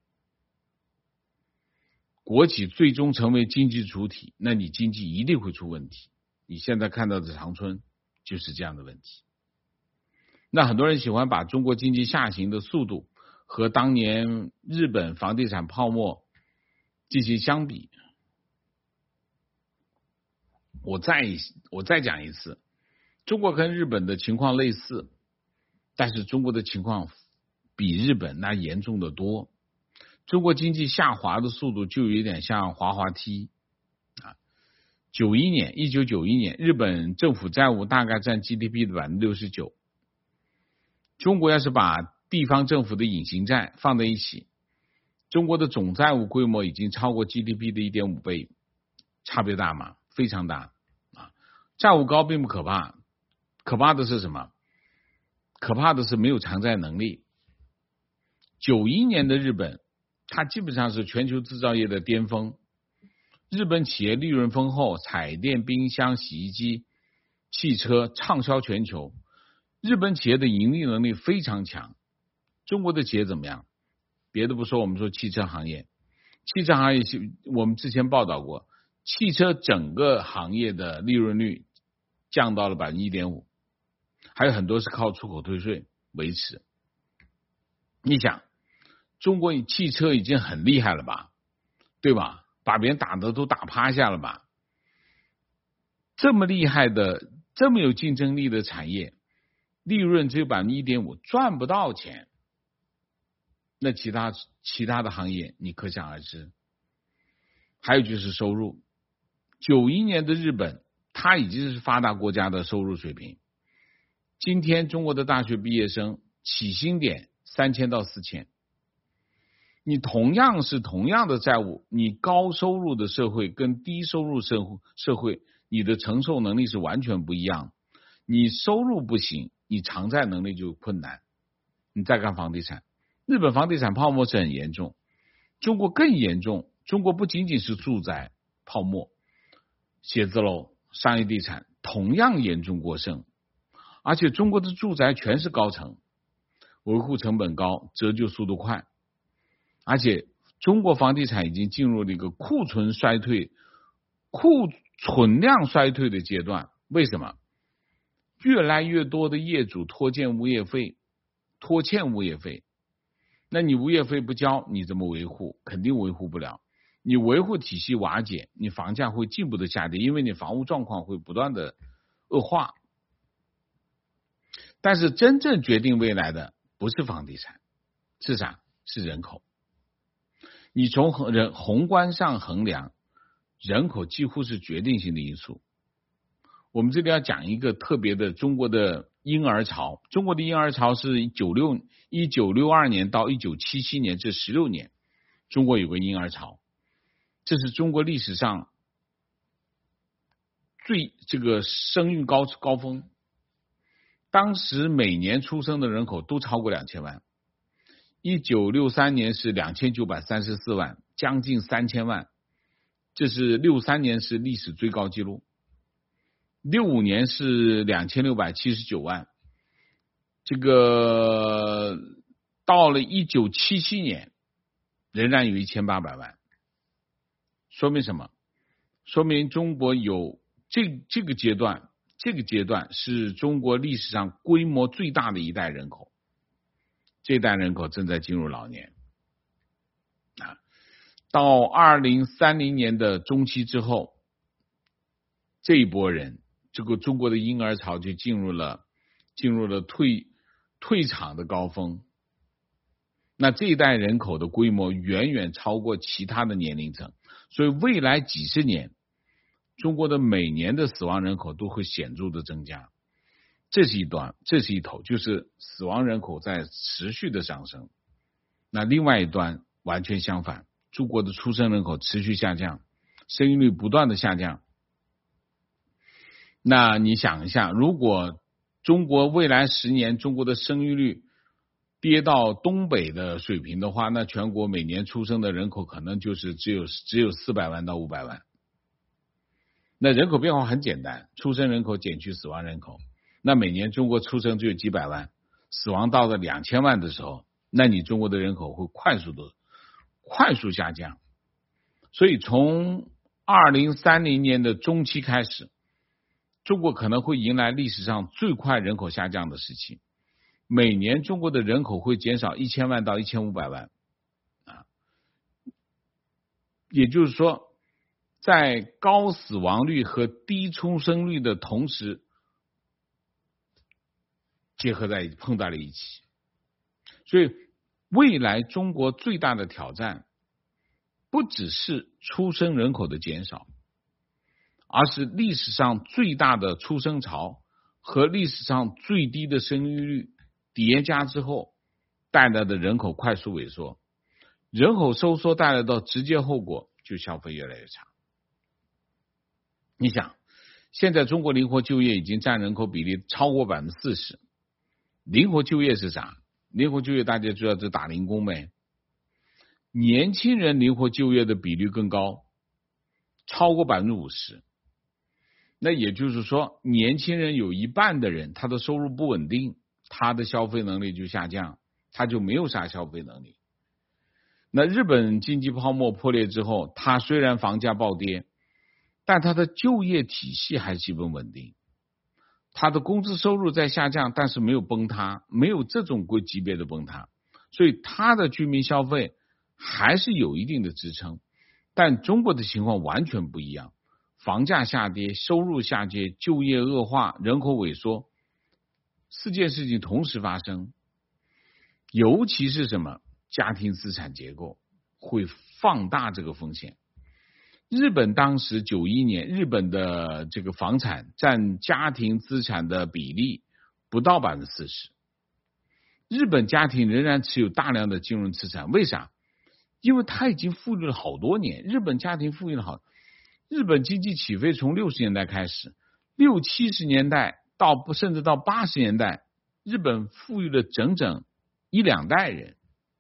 国企最终成为经济主体，那你经济一定会出问题。你现在看到的长春就是这样的问题。那很多人喜欢把中国经济下行的速度和当年日本房地产泡沫进行相比。我再讲一次，中国跟日本的情况类似，但是中国的情况比日本那严重的多。中国经济下滑的速度就有点像滑滑梯啊。1991年，日本政府债务大概占 GDP 的 69%。中国要是把地方政府的隐形债放在一起，中国的总债务规模已经超过 GDP 的 1.5 倍，差别大吗？非常大啊！债务高并不可怕，可怕的是什么？可怕的是没有偿债能力。91年的日本，它基本上是全球制造业的巅峰，日本企业利润丰厚，彩电、冰箱、洗衣机、汽车畅销全球，日本企业的盈利能力非常强。中国的企业怎么样？别的不说，我们说汽车行业我们之前报道过，汽车整个行业的利润率降到了 1.5%， 还有很多是靠出口退税维持。你想，中国汽车已经很厉害了吧，对吧？把别人打的都打趴下了吧？这么厉害的，这么有竞争力的产业，利润只有 1.5%， 赚不到钱。那其他的行业你可想而知。还有就是收入，91年的日本，它已经是发达国家的收入水平。今天中国的大学毕业生起薪点3000到4000，你同样的债务，你高收入的社会跟低收入社会，你的承受能力是完全不一样。你收入不行，你偿债能力就困难。你再看房地产，日本房地产泡沫是很严重，中国更严重。中国不仅仅是住宅泡沫，写字楼、商业地产同样严重过剩，而且中国的住宅全是高层，维护成本高，折旧速度快，而且中国房地产已经进入了一个库存量衰退的阶段。为什么？越来越多的业主拖欠物业费，那你物业费不交，你怎么维护？肯定维护不了。你维护体系瓦解，你房价会进一步的下跌，因为你房屋状况会不断的恶化。但是真正决定未来的不是房地产，是啥？是人口。你从宏观上衡量，人口几乎是决定性的因素。我们这里要讲一个特别的中国的婴儿潮。中国的婴儿潮是1962年到1977年这16年，中国有个婴儿潮，这是中国历史上这个生育高峰。当时每年出生的人口都超过2000万。1963年是2934万，将近3000万，这是63年是历史最高纪录。65年是2679万，这个到了1977年仍然有1800万。说明什么？说明中国有这个阶段是中国历史上规模最大的一代人口，这代人口正在进入老年到2030年的中期之后，这一波人，这个中国的婴儿潮就进入了退场的高峰。那这一代人口的规模远远超过其他的年龄层，所以未来几十年， 中国的每年的死亡人口都会显著的增加。这是一头，就是死亡人口在持续的上升。那另外一端完全相反，中国的出生人口持续下降，生育率不断的下降。那你想一下，如果中国未来10年中国的生育率跌到东北的水平的话，那全国每年出生的人口可能就是只有400万到500万。那人口变化很简单，出生人口减去死亡人口，那每年中国出生只有几百万，死亡到了2000万的时候，那你中国的人口会快速下降。所以从2030年的中期开始，中国可能会迎来历史上最快人口下降的时期，每年中国的人口会减少1000万到1500万也就是说，在高死亡率和低出生率的同时碰在了一起。所以未来中国最大的挑战不只是出生人口的减少，而是历史上最大的出生潮和历史上最低的生育率叠加之后带来的人口快速萎缩。人口收缩带来的直接后果就消费越来越差。你想，现在中国灵活就业已经占人口比例超过 40%。 灵活就业是啥？灵活就业大家知道是打零工没？年轻人灵活就业的比率更高，超过 50%。 那也就是说，年轻人有一半的人他的收入不稳定，他的消费能力就下降，他就没有啥消费能力。那日本经济泡沫破裂之后，他虽然房价暴跌，但他的就业体系还基本稳定，他的工资收入在下降，但是没有崩塌，没有这种级别的崩塌，所以他的居民消费还是有一定的支撑。但中国的情况完全不一样，房价下跌，收入下跌，就业恶化，人口萎缩，4件事情同时发生。尤其是什么？家庭资产结构会放大这个风险。日本当时91年，日本的这个房产占家庭资产的比例不到 40%。 日本家庭仍然持有大量的金融资产，为啥？因为他已经富裕了好多年，日本家庭富裕了好，日本经济起飞从60年代开始，60、70年代甚至到80年代，日本富裕了整整1-2代人。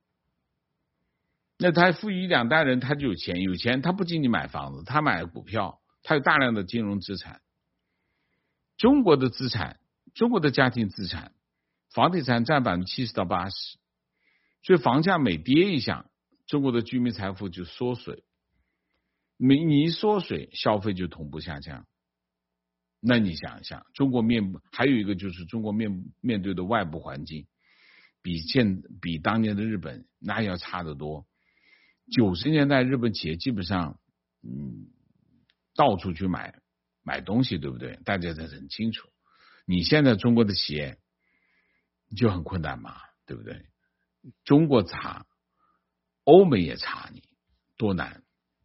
那他富裕1-2代人，他就有钱，他不仅仅买房子，他买股票，他有大量的金融资产。中国的家庭资产，房地产占 70%到80%， 所以房价每跌一下，中国的居民财富就缩水，你一缩水，消费就同步下降。那你想一下，还有一个就是中国面对的外部环境比当年的日本那要差得多。90年代日本企业基本上到处去买东西，对不对？大家很清楚。你现在中国的企业就很困难嘛，对不对？中国查，欧美也查你，多难。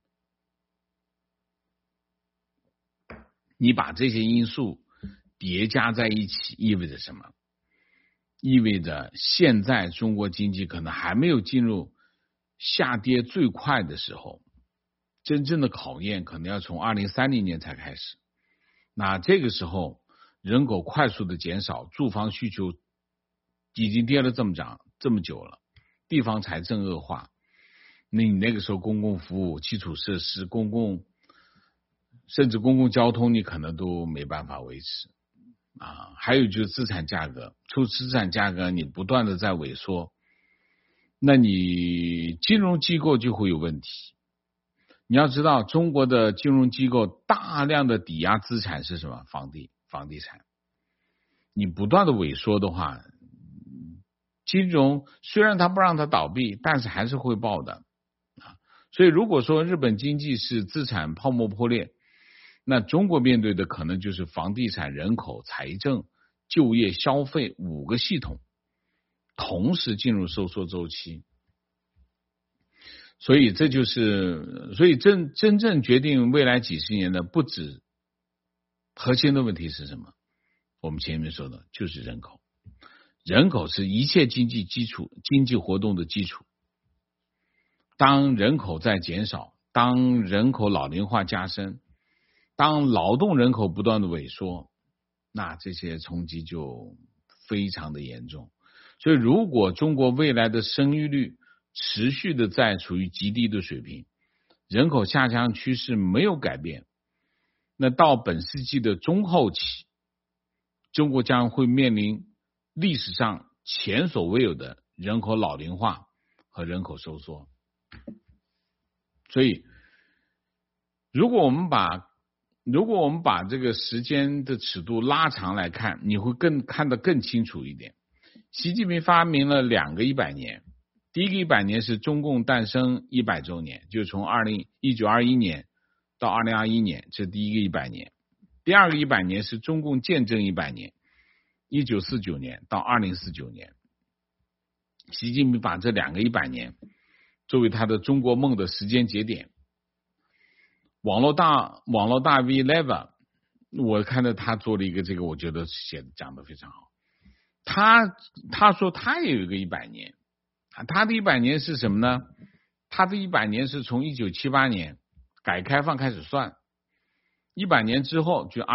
你把这些因素叠加在一起，意味着什么？意味着现在中国经济可能还没有进入下跌最快的时候，真正的考验可能要从2030年才开始。那这个时候人口快速的减少，住房需求已经跌了这么久了，地方财政恶化，你那个时候公共服务、基础设施、甚至公共交通你可能都没办法维持还有就是资产价格你不断的在萎缩，那你金融机构就会有问题。你要知道，中国的金融机构大量的抵押资产是什么？房地产。你不断的萎缩的话，金融虽然它不让它倒闭，但是还是会爆的所以如果说日本经济是资产泡沫破裂，那中国面对的可能就是房地产、人口、财政、就业、消费5个系统同时进入收缩周期。所以真正决定未来几十年的不止核心的问题是什么？我们前面说的就是人口，人口是一切经济活动的基础。当人口在减少，当人口老龄化加深，当劳动人口不断的萎缩，那这些冲击就非常的严重。所以如果中国未来的生育率持续的在处于极低的水平，人口下降趋势没有改变，那到本世纪的中后期，中国将会面临历史上前所未有的人口老龄化和人口收缩。所以如果我们把这个时间的尺度拉长来看，你会看得更清楚一点。习近平发明了2个100年，第一个100年是中共诞生100周年，就从1921年到2021年，这是第一个100年。第二个100年是中共建政100年，1949年到2049年。习近平把这2个100年作为他的中国梦的时间节点。网络大 V Leva， 我看到他做了一个这个，我觉得讲得非常好。他说他也有一个100年，他的100年是什么呢？他的100年是从1978年改革开放开始算，100年之后就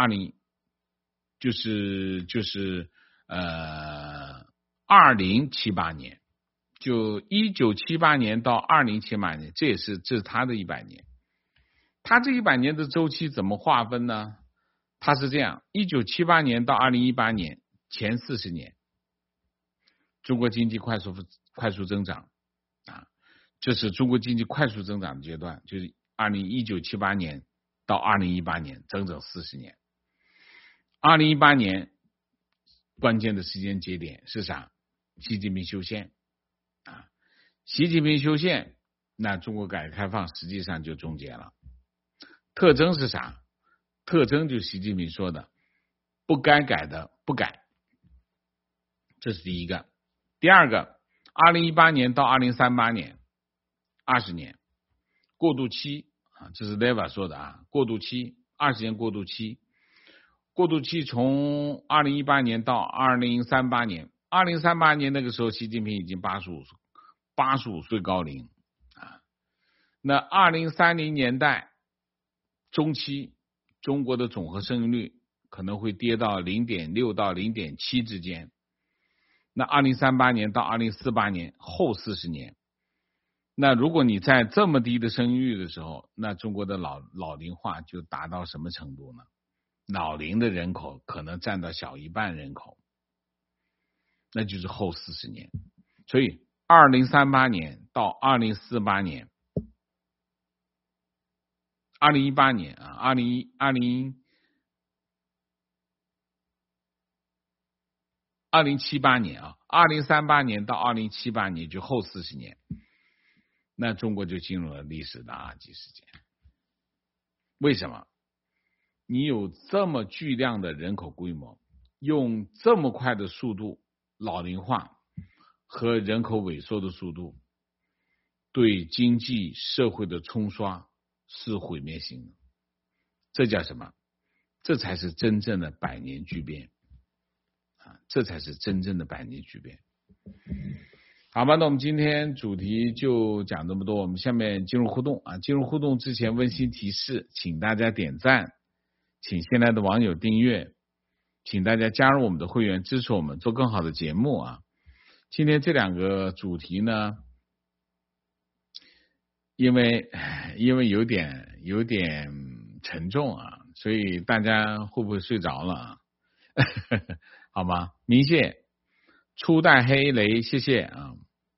2078年，就1978年到2078年，这是他的100年。他这100年的周期怎么划分呢？他是这样：1978年到2018年前40年，中国经济快速增长啊，这是中国经济快速增长的阶段，就是1978年到2018年，整整40年。2018年关键的时间节点是啥？习近平修宪啊，习近平修宪，那中国改革开放实际上就终结了。特征是啥？特征就是习近平说的，不该改的不改，这是第一个。第二个，2018年到2038年，20年过渡期啊，这是 Leva 说的啊，过渡期，20年过渡期。过渡期从2018年到2038年，2038年那个时候，习近平已经85岁高龄啊。那2030年代中期，中国的总和生育率可能会跌到 0.6 到 0.7 之间。那2038年到2048年后40年，那如果你在这么低的生育率的时候，那中国的老龄化就达到什么程度呢？老龄的人口可能占到小一半人口，那就是后40年。所以2038年到2048年，2018年啊，2078年啊，2038年到2078年就后40年，那中国就进入了历史的垃圾时间。为什么？你有这么巨量的人口规模，用这么快的速度老龄化和人口萎缩的速度，对经济社会的冲刷是毁灭性的。这叫什么？这才是真正的百年巨变啊！这才是真正的百年巨变。好吧，那我们今天主题就讲这么多，我们下面进入互动啊！进入互动之前温馨提示，请大家点赞，请新来的网友订阅，请大家加入我们的会员，支持我们做更好的节目啊！今天这2个主题呢，因为有点沉重啊，所以大家会不会睡着了啊？好吗？明谢初代黑雷，谢谢啊。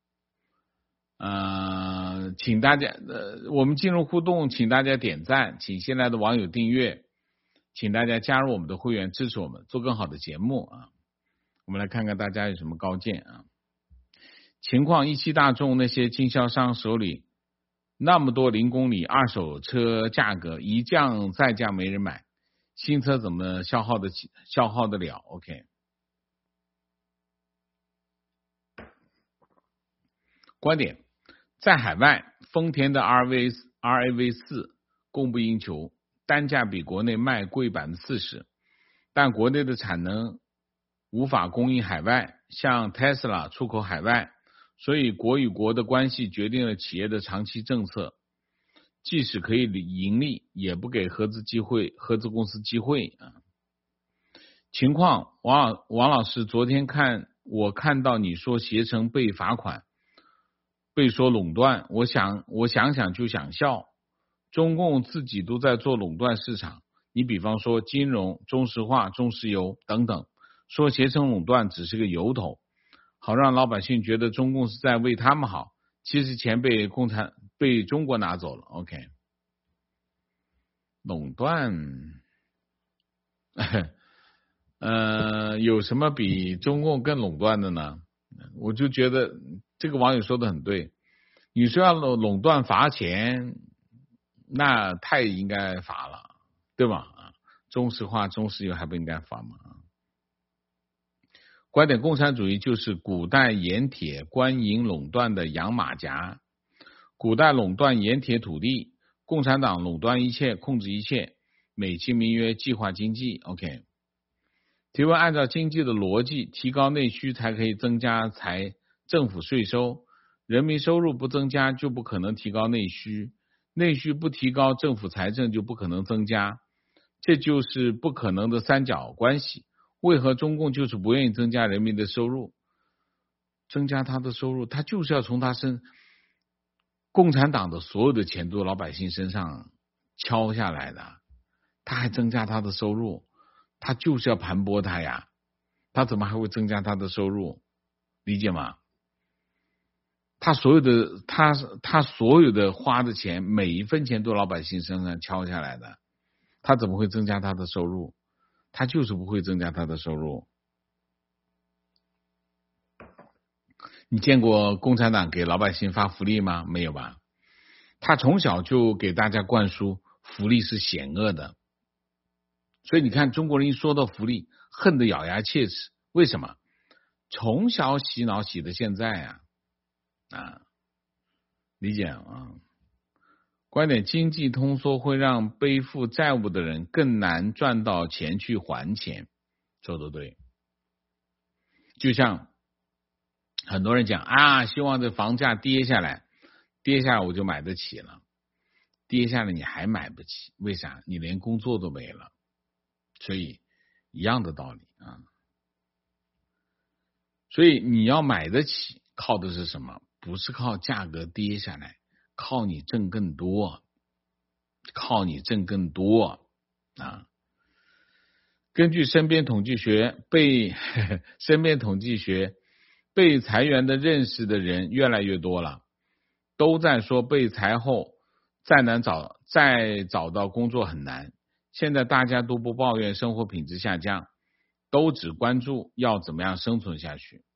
请大家我们进入互动，请大家点赞，请新来的网友订阅，请大家加入我们的会员，支持我们做更好的节目啊。我们来看看大家有什么高见啊。情况一汽大众那些经销商手里那么多0公里二手车，价格一降再降没人买，新车怎么消耗得了 ？OK。观点：在海外，丰田的 RAV4 供不应求，单价比国内卖贵40%， 但国内的产能无法供应海外，像 Tesla 出口海外，所以国与国的关系决定了企业的长期政策，即使可以盈利，也不给合资公司机会啊。情况，王老师，昨天我看到你说携程被罚款，被说垄断，我想就想笑。中共自己都在做垄断市场，你比方说金融、中石化、中石油等等，说携程垄断只是个由头，好让老百姓觉得中共是在为他们好，其实钱被中国拿走了。OK， 垄断有什么比中共更垄断的呢？我就觉得这个网友说的很对，你说要垄断罚钱，那太应该罚了，对吧？中石化、中石油还不应该罚吗？观点，共产主义就是古代盐铁官营垄断的养马甲，古代垄断盐铁土地，共产党垄断一切，控制一切，美其名曰计划经济。 OK， 提问，按照经济的逻辑，提高内需才可以增加政府税收，人民收入不增加就不可能提高内需，内需不提高，政府财政就不可能增加，这就是不可能的三角关系。为何中共就是不愿意增加人民的收入？增加他的收入，他就是要从共产党的所有的钱都老百姓身上敲下来的，他还增加他的收入，他就是要盘剥他呀，他怎么还会增加他的收入？理解吗？他所有的花的钱，每一分钱都老百姓身上敲下来的，他怎么会增加他的收入？他就是不会增加他的收入。你见过共产党给老百姓发福利吗？没有吧？他从小就给大家灌输福利是险恶的，所以你看中国人一说到福利，恨得咬牙切齿。为什么？从小洗脑洗的现在理解啊？观点，经济通缩会让背负债务的人更难赚到钱去还钱，说得对。就像很多人讲希望这房价跌下来我就买得起了，跌下来你还买不起，为啥？你连工作都没了。所以一样的道理啊。所以你要买得起，靠的是什么？不是靠价格跌下来，靠你挣更多，啊！根据身边统计学，被裁员的认识的人越来越多了，都在说被裁后再找到工作很难。现在大家都不抱怨生活品质下降，都只关注要怎么样生存下去。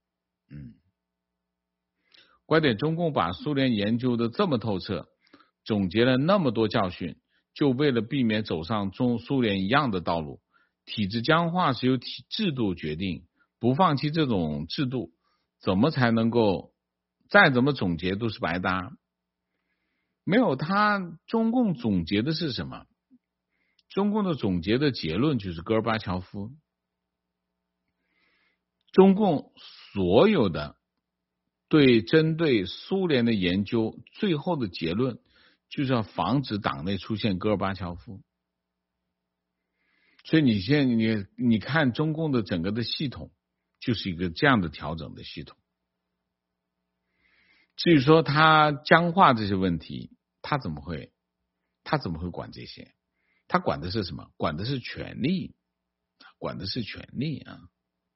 观点，中共把苏联研究的这么透彻，总结了那么多教训，就为了避免走上苏联一样的道路。体制僵化是由制度决定，不放弃这种制度，怎么才能够再怎么总结都是白搭。没有中共总结的是什么？中共的总结的结论就是戈尔巴乔夫。中共所有的针对苏联的研究，最后的结论就是要防止党内出现戈尔巴乔夫。所以你看中共的整个的系统，就是一个这样的调整的系统。至于说他僵化这些问题，他怎么会管这些？他管的是什么？管的是权力啊！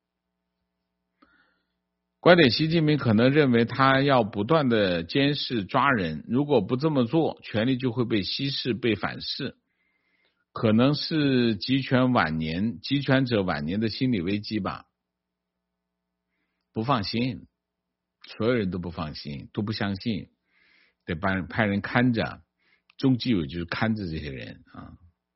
观点，习近平可能认为他要不断的监视抓人，如果不这么做，权力就会被稀释、被反噬，可能是集权者晚年的心理危机吧。不放心，所有人都不放心，都不相信，得派人看着，中纪委就是看着这些人啊。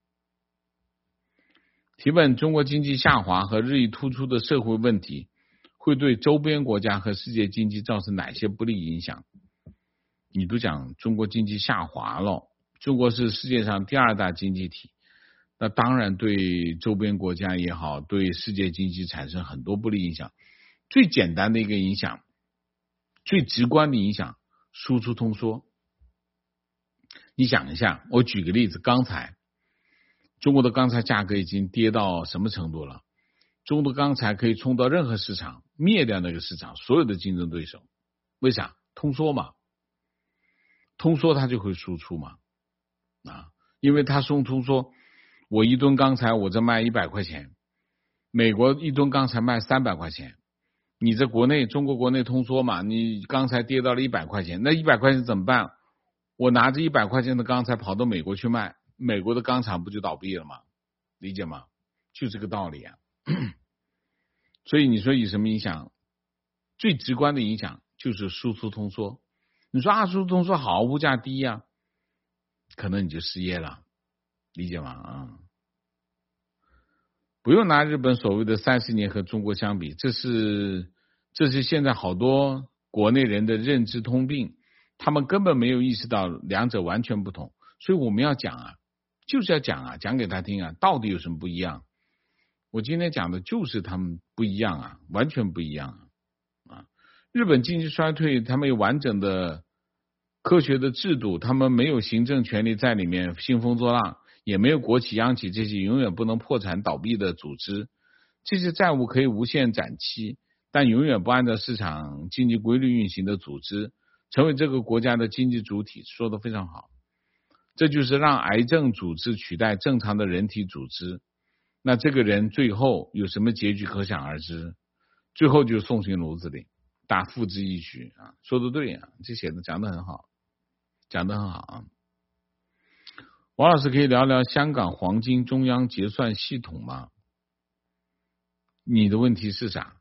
提问，中国经济下滑和日益突出的社会问题会对周边国家和世界经济造成哪些不利影响？你都讲中国经济下滑了，中国是世界上第2大经济体， 那当然对周边国家也好，对世界经济产生很多不利影响。最简单的一个影响，最直观的影响，输出通缩。你想一下，我举个例子，钢材，中国的钢材价格已经跌到什么程度了？中国的钢材可以冲到任何市场，灭掉那个市场所有的竞争对手。为啥？通缩嘛，通缩它就会输出嘛，因为它通缩，我一吨钢材我这卖100块钱，美国一吨钢材卖300块钱，你这中国国内通缩嘛，你钢材跌到了100块钱，那100块钱怎么办？我拿着100块钱的钢材跑到美国去卖，美国的钢厂不就倒闭了吗？理解吗？就这个道理啊。所以你说有什么影响？最直观的影响就是输出通缩。你说输出通缩好，物价低呀，可能你就失业了，理解吗？不用拿日本所谓的30年和中国相比，这是现在好多国内人的认知通病，他们根本没有意识到两者完全不同。所以我们要讲就是要讲给他听到底有什么不一样。我今天讲的就是他们不一样完全不一样日本经济衰退，他们有完整的科学的制度，他们没有行政权力在里面兴风作浪，也没有国企央企这些永远不能破产倒闭的组织，这些债务可以无限展期，但永远不按照市场经济规律运行的组织，成为这个国家的经济主体，说得非常好。这就是让癌症组织取代正常的人体组织，那这个人最后有什么结局可想而知，最后就送进炉子里打付之一炬说得对这讲得很好，讲得很好王老师可以聊聊香港黄金中央结算系统吗？你的问题是啥？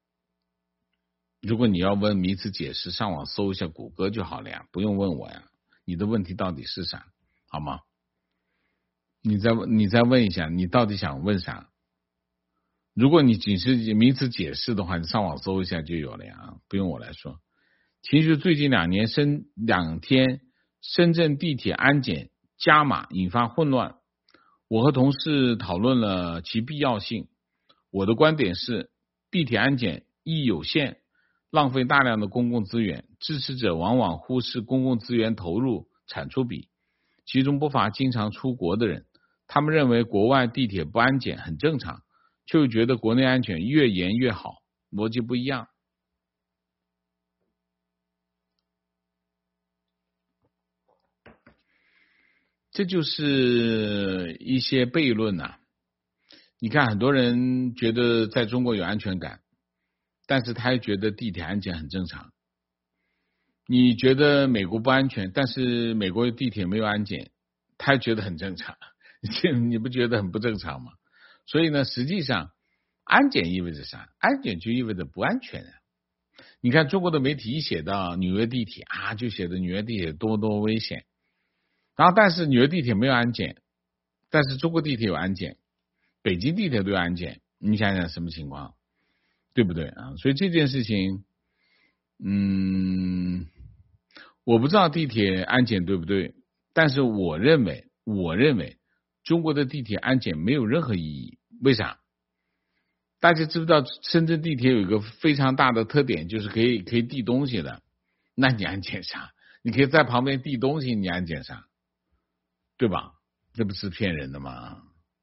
如果你要问名词解释，上网搜一下谷歌就好了呀，不用问我呀。你的问题到底是啥？好吗？你再问一下，你到底想问啥？如果你仅是名词解释的话，你上网搜一下就有了呀，不用我来说。其实最近2天深圳地铁安检加码引发混乱，我和同事讨论了其必要性。我的观点是，地铁安检意义有限，浪费大量的公共资源，支持者往往忽视公共资源投入产出比，其中不乏经常出国的人，他们认为国外地铁不安检很正常，却又觉得国内安检越严越好，逻辑不一样。这就是一些悖论你看很多人觉得在中国有安全感，但是他也觉得地铁安检很正常。你觉得美国不安全，但是美国地铁没有安检，他也觉得很正常，你不觉得很不正常吗？所以呢，实际上安检意味着啥？安检就意味着不安全你看中国的媒体一写到纽约地铁就写的纽约地铁多危险，然后但是纽约地铁没有安检，但是中国地铁有安检，北京地铁都有安检，你想想什么情况，对不对所以这件事情我不知道地铁安检对不对，但是我认为中国的地铁安检没有任何意义。为啥？大家知不知道深圳地铁有一个非常大的特点，就是可以递东西的，那你安检啥？你可以在旁边递东西，你安检啥？对吧？这不是骗人的吗？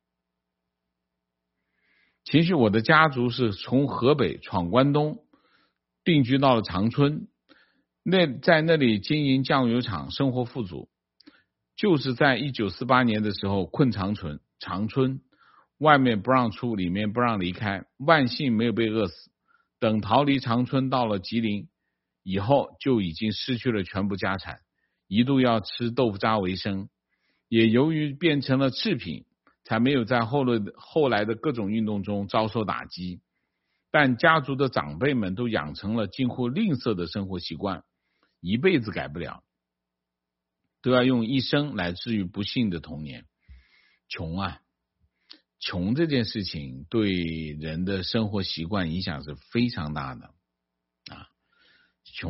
其实我的家族是从河北闯关东定居到了长春，在那里经营酱油厂，生活富足。就是在1948年的时候困长春，外面不让出，里面不让离开，万幸没有被饿死。等逃离长春到了吉林以后，就已经失去了全部家产，一度要吃豆腐渣为生，也由于变成了次品，才没有在后来的各种运动中遭受打击。但家族的长辈们都养成了近乎吝啬的生活习惯，一辈子改不了，都要用一生来治愈不幸的童年。穷这件事情对人的生活习惯影响是非常大的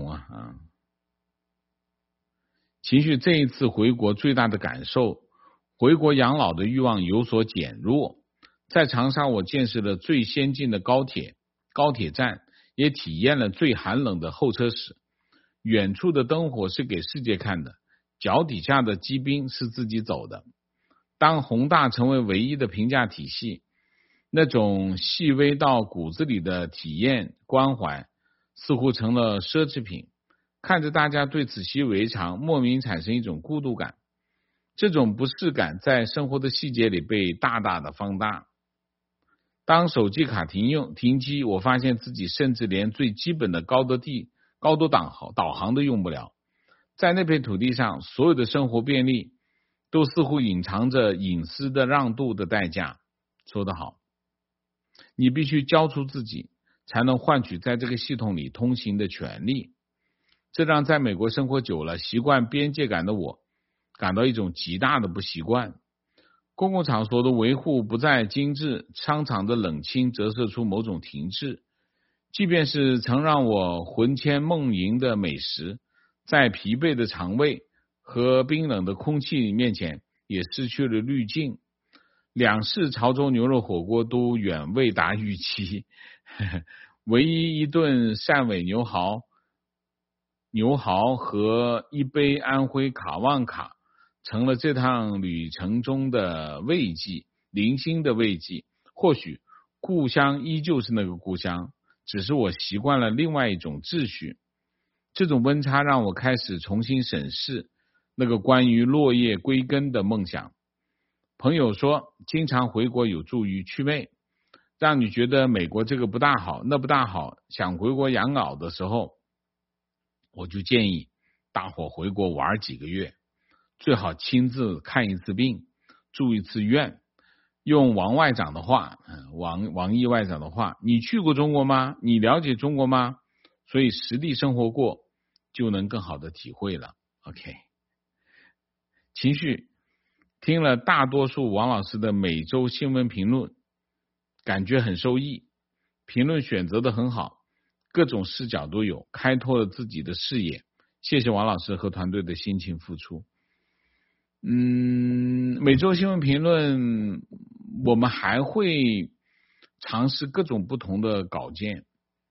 情绪这一次回国最大的感受， 回国养老的欲望有所减弱。在长沙，我见识了最先进的高铁站，也体验了最寒冷的候车室。远处的灯火是给世界看的，脚底下的积冰是自己走的。当宏大成为唯一的评价体系，那种细微到骨子里的体验关怀似乎成了奢侈品。看着大家对此习以为常，莫名产生一种孤独感。这种不适感在生活的细节里被大大的放大。当手机卡停机，我发现自己甚至连最基本的高德导航都用不了。在那片土地上，所有的生活便利都似乎隐藏着隐私的让渡的代价。说得好，你必须交出自己，才能换取在这个系统里通行的权利。这让在美国生活久了习惯边界感的我感到一种极大的不习惯。公共场所的维护不再精致，商场的冷清折射出某种停滞。即便是曾让我魂牵梦萦的美食，在疲惫的肠胃和冰冷的空气面前也失去了滤镜。两式潮州牛肉火锅都远未达预期，唯一一顿汕尾牛蚝和一杯安徽卡旺卡成了这趟旅程中的慰藉，零星的慰藉。或许故乡依旧是那个故乡，只是我习惯了另外一种秩序。这种温差让我开始重新审视那个关于落叶归根的梦想。朋友说，经常回国有助于祛魅，让你觉得美国这个不大好那不大好，想回国养老的时候，我就建议大伙回国玩几个月，最好亲自看一次病，住一次院。用王外长的话，王毅外长的话，你去过中国吗？你了解中国吗？所以实地生活过就能更好的体会了。 OK， 情绪听了大多数王老师的每周新闻评论，感觉很受益，评论选择的很好，各种视角都有，开拓了自己的视野。谢谢王老师和团队的辛勤付出。每周新闻评论我们还会尝试各种不同的稿件，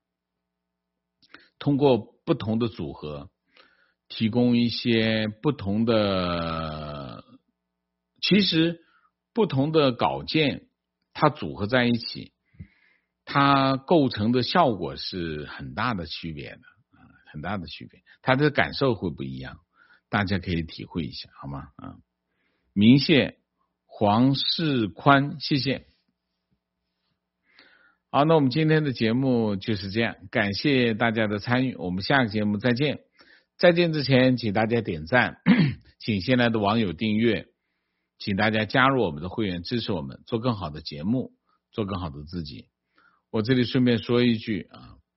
通过不同的组合提供一些不同的，其实不同的稿件它组合在一起，它构成的效果是很大的区别的，很大的区别，它的感受会不一样，大家可以体会一下好吗？明谢黄世宽，谢谢。好，那我们今天的节目就是这样，感谢大家的参与，我们下个节目再见。再见之前请大家点赞，请新来的网友订阅，请大家加入我们的会员，支持我们做更好的节目，做更好的自己。我这里顺便说一句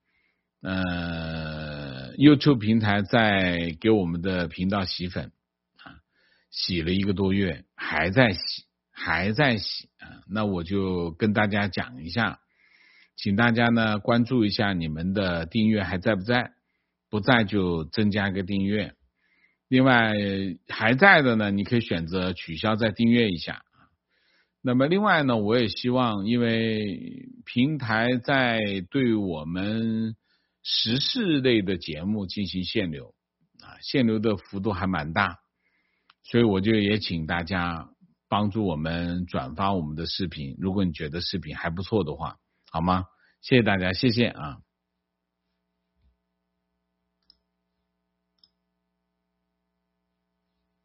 YouTube 平台在给我们的频道洗粉，洗了1个多月，还在洗那我就跟大家讲一下，请大家呢关注一下你们的订阅还在不在，不在就增加个订阅。另外还在的呢，你可以选择取消再订阅一下。那么另外呢，我也希望，因为平台在对我们时事类的节目进行限流限流的幅度还蛮大，所以我就也请大家帮助我们转发我们的视频，如果你觉得视频还不错的话，好吗？谢谢大家，谢谢